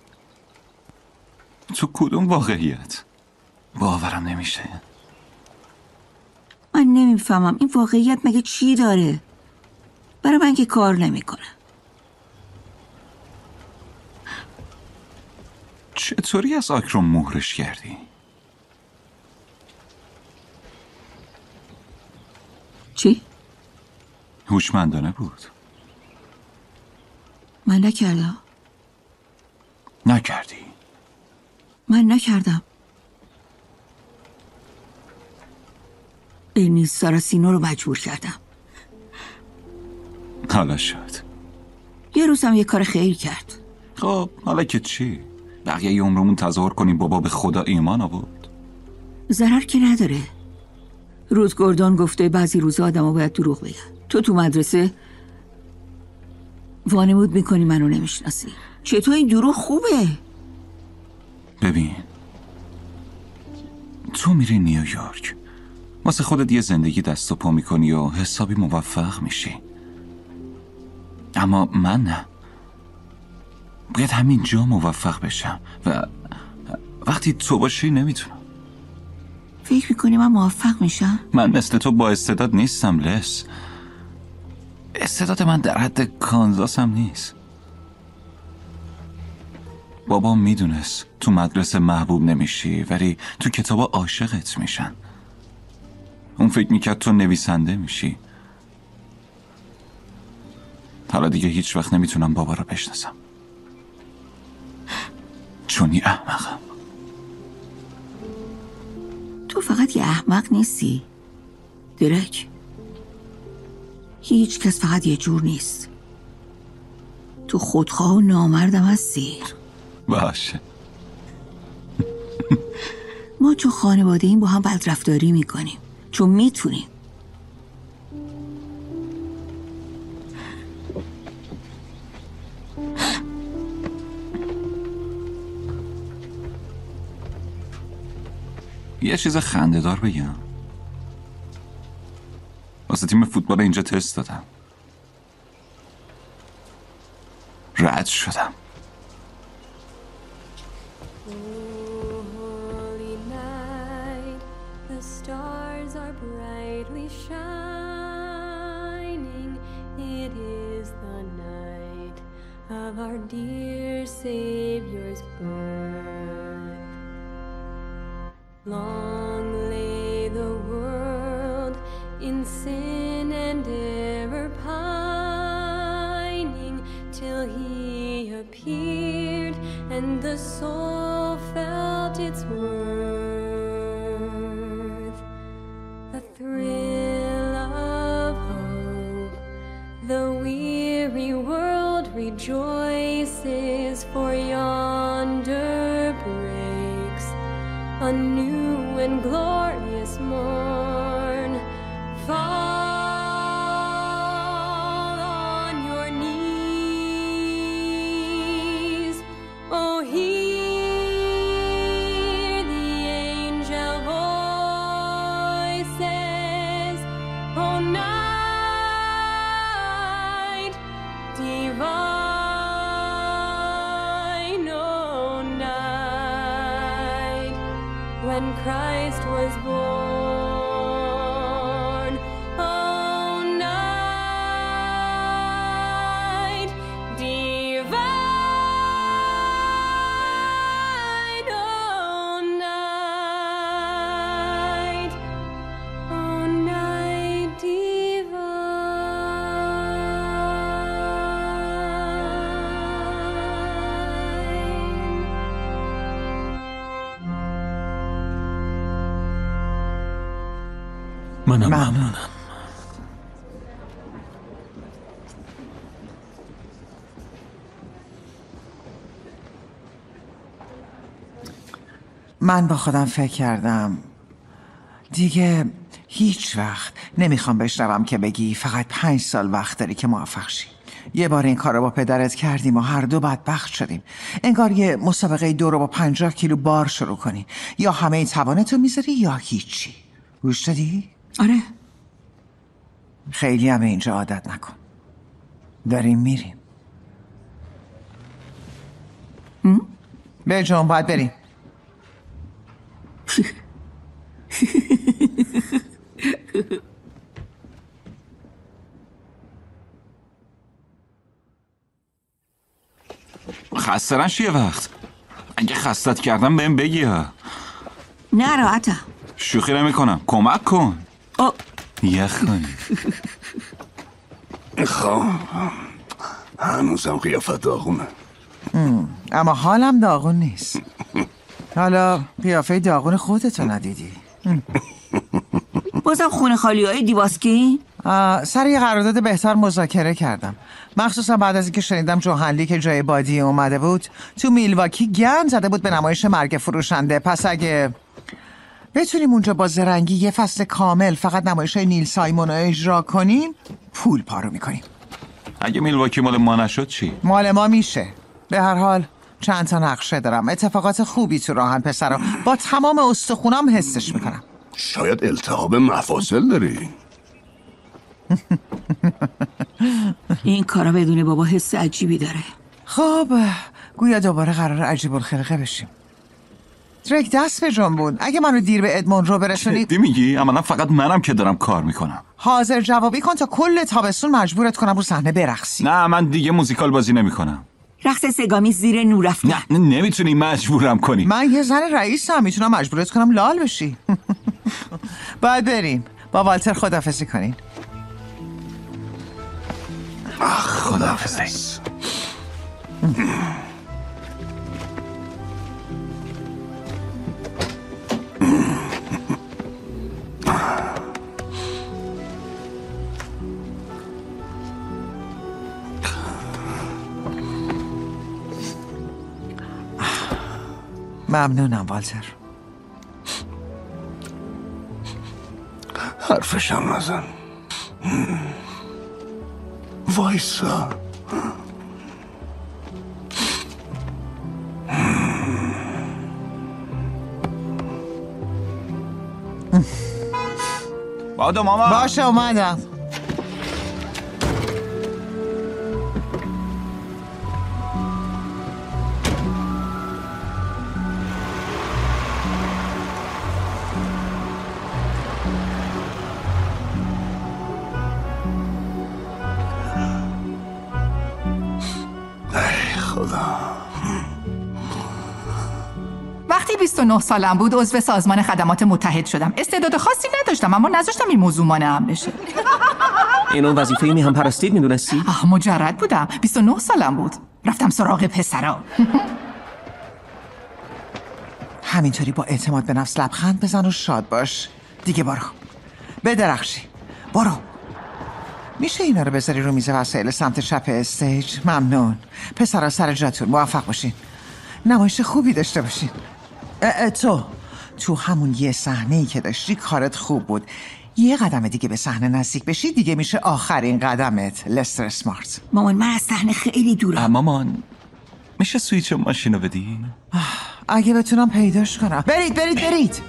تو کدوم واقعیت؟ باورم نمیشه.
من نمیفهمم این واقعیت مگه چی داره؟ برای من که کار نمیکنه.
چطوری از آکرون مهرش کردی؟
چی؟
هوشمندانه بود.
من نکردم.
نکردی؟
من نکردم. برنیز ساراسینو رو مجبور کردم.
حالا شد.
یه روزم یه کار خیر کرد.
خب حالا که چی؟ بقیه عمرمون تظاهر کنیم بابا به خدا ایمان آورد.
ضرر که نداره. رود گوردون گفته بعضی روزا آدم‌ها باید دروغ بگن. تو مدرسه وانمود میکنی منو نمیشناسی. چطور این دروغ خوبه؟
ببین، تو میری نیویورک، واسه خودت یه زندگی دست و پا میکنی و حسابی موفق میشی. اما من نه، باید همین جا موفق بشم و وقتی تو باشی نمیتونم.
فکر میکنی من موفق میشم؟
من مثل تو با استعداد نیستم لس. استعداد من در حد کانزاس هم نیست. بابا میدونست تو مدرسه محبوب نمیشی ولی تو کتابا عاشقت میشن. اون فکر میکرد تو نویسنده میشی. حالا دیگه هیچ وقت نمیتونم بابا رو بشناسم چونی احمقم.
تو فقط یه احمق نیستی درک. هیچ کس فقط یه جور نیست. تو خودخواه و نامردم هستی.
باشه.
ما چون خانواده این با هم بدرفتاری میکنیم چون میتونیم.
یه چیز خنده‌دار بگم. واسه تیم فوتبال اینجا تست دادم، رد شدم.
Our dear Savior's birth. Long lay the world in sin and error pining, till he appeared and the soul felt its worth. The thrill of hope, the weary world rejoices, for yonder breaks a new and glorious morn. Fall on your knees, oh hear the angel voices, oh night divine. When Christ was born, oh night divine, oh night
منم ممنونم.
من با خودم فکر کردم دیگه هیچ وقت نمیخوام بشنوم که بگی فقط 5 سال وقت داری که موفق شی. یه بار این کار رو با پدرت کردیم و هر دو بدبخت شدیم. انگار یه مسابقه دو رو با 50 کیلو بار شروع کنی، یا همه توانتو میذاری یا هیچی. گوش دادی؟
آره.
خیلی هم اینجا عادت نکن. داریم میریم. به جون باید بریم.
خسته نشی یه وقت. اگه خستت کردم بهم بگی ها.
نه راحتم.
شوخی نمی کنم. کمک کن. یخ کنی.
خب هنوزم قیافت داغونه.
اما حالم داغون نیست. حالا قیافه داغون خودتو ندیدی.
بازم خونه خالی های دیواسکی؟
سر یه قرارداد بهتر مذاکره کردم، مخصوصا بعد از اینکه شنیدم جوهنلی که جای بادی اومده بود تو میلواکی گند زده بود به نمایش مرگ فروشنده. پس اگه بتونیم اونجا با زرنگی یه فصل کامل فقط نمایش‌های نیل سایمون رو اجرا کنیم، پول پارو میکنیم.
اگه میلواکی مال ما نشد چی؟
مال ما میشه. به هر حال چند تا نقشه دارم، اتفاقات خوبی تو راهن پسرا، با تمام استخونام حسش میکنم.
شاید التهاب مفاصل داری.
این کارا بدون بابا حس عجیبی داره.
خب گویا دوباره قرار عجیب الخلقه بشیم. درک دست به جنبون. اگه منو دیر به ادموند رو برسونی.
دی میگی؟ عملا فقط منم که دارم کار میکنم.
حاضر جوابی کن تا کل تابستون مجبورت کنم رو صحنه برقصی.
نه من دیگه موزیکال بازی نمیکنم.
رقص سگامی زیر نور رفته.
نه نمیتونی مجبورم کنی.
من یه زن رئیسم، میتونم مجبورت کنم لال بشی. باید بریم با والتر خداحافظی کنین.
خداحافظی.
ممنونم والتر.
حرفشم نزن. وایسا.
بادو ماما.
باشه اومدم.
وقتی 29 سالم بود عضو سازمان خدمات متحد شدم. استعداد خاصی نداشتم اما نذاشتم این موضوع مانعم بشه.
اینو وظیفه میهم پرستید میدونستی؟
مجرد بودم. 29 سالم بود. رفتم سراغ پسرا.
همینطوری با اعتماد به نفس لبخند بزن و شاد باش. دیگه برو. بدرخشی. برو. میشه اینا رو بذاری رو میز وسایل سمت چپ استیج؟ ممنون. پسرا سر جاتون، موفق باشین. نمایش خوبی داشته باشین. تو همون یه صحنه‌ای که داشتی کارت خوب بود. یه قدم دیگه به صحنه نزدیک بشی دیگه میشه آخرین قدمت. لستر اسمارت.
مامان من از صحنه خیلی دورم.
مامان میشه سویچ ماشین رو بدی؟
اگه بتونم پیداش کنم. برید.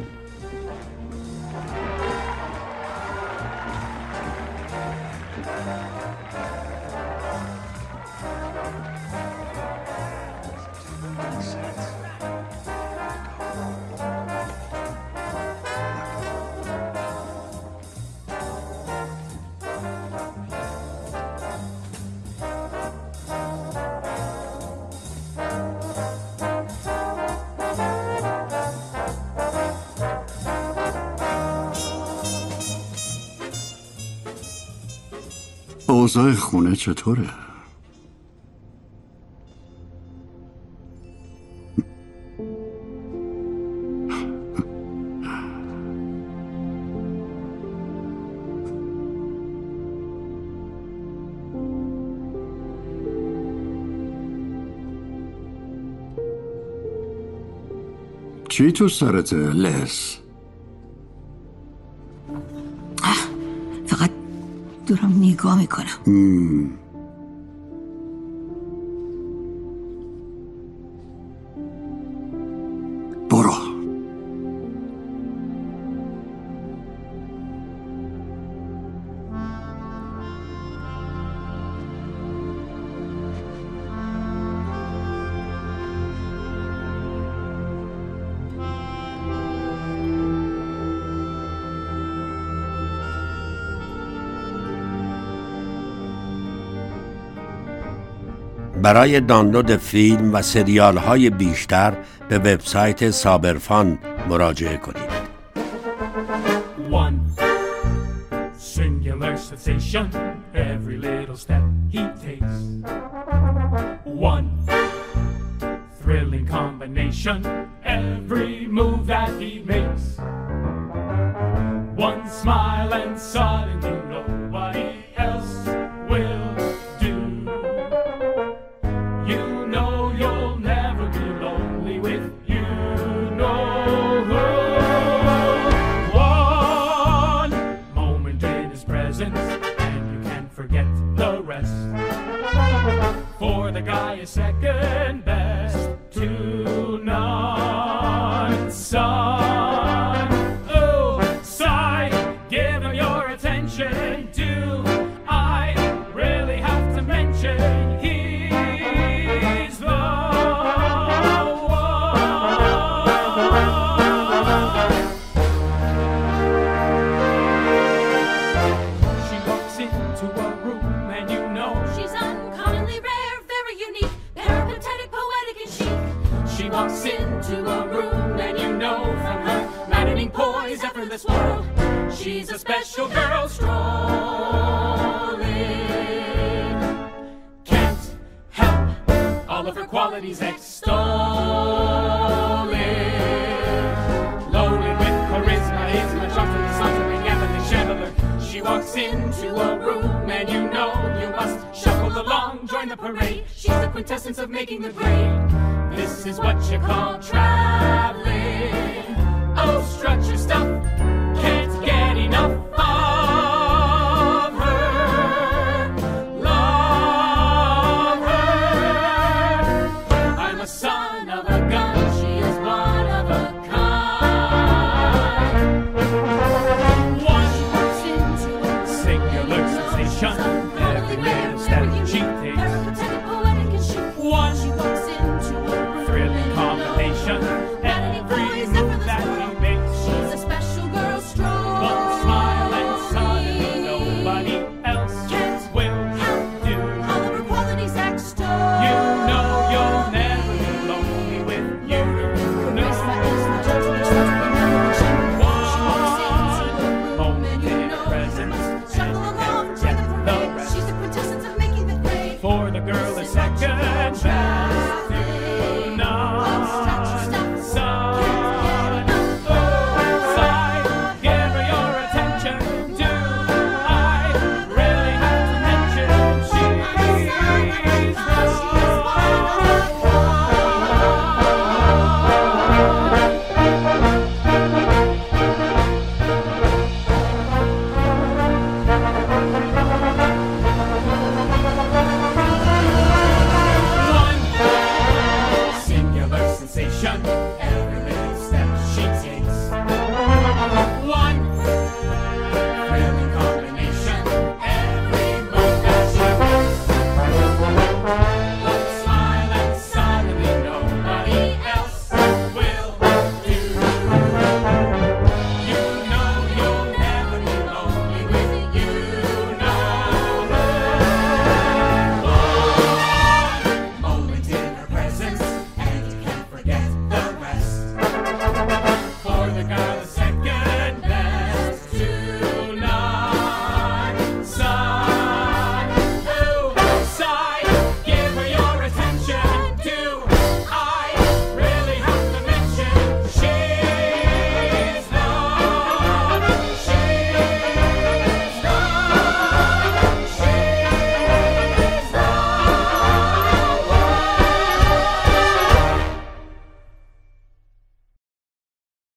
اوضاع خونه چطوره؟ چی تو سرته لس؟
فقط دارم نگاه میکنم.
برو.
برای دانلود فیلم و سریال های بیشتر به وبسایت سابرفان مراجعه کنید.
One singular sensation, every little step he takes. One thrilling combination, every move that he makes. One smile and suddenly nobody else will do. You know you'll never be lonely with you know. For the guy is second best to none. Son, oh, sigh, give him your attention. Do I really have to mention he's the one? She walks into a room and you know
she's uncommonly rare, very unique, peripatetic, poetic, and chic.
She walks into a room and you know from her maddening poise, effortless whirl, she's a special girl strolling. Can't help all of her qualities extolling. Loaded with charisma, is majority, sauntering, ebony chandelier. She walks into a room and you know you must shuffle along, join the parade. She's the quintessence of making the grade. This is what you call traveling. Oh, strut your stuff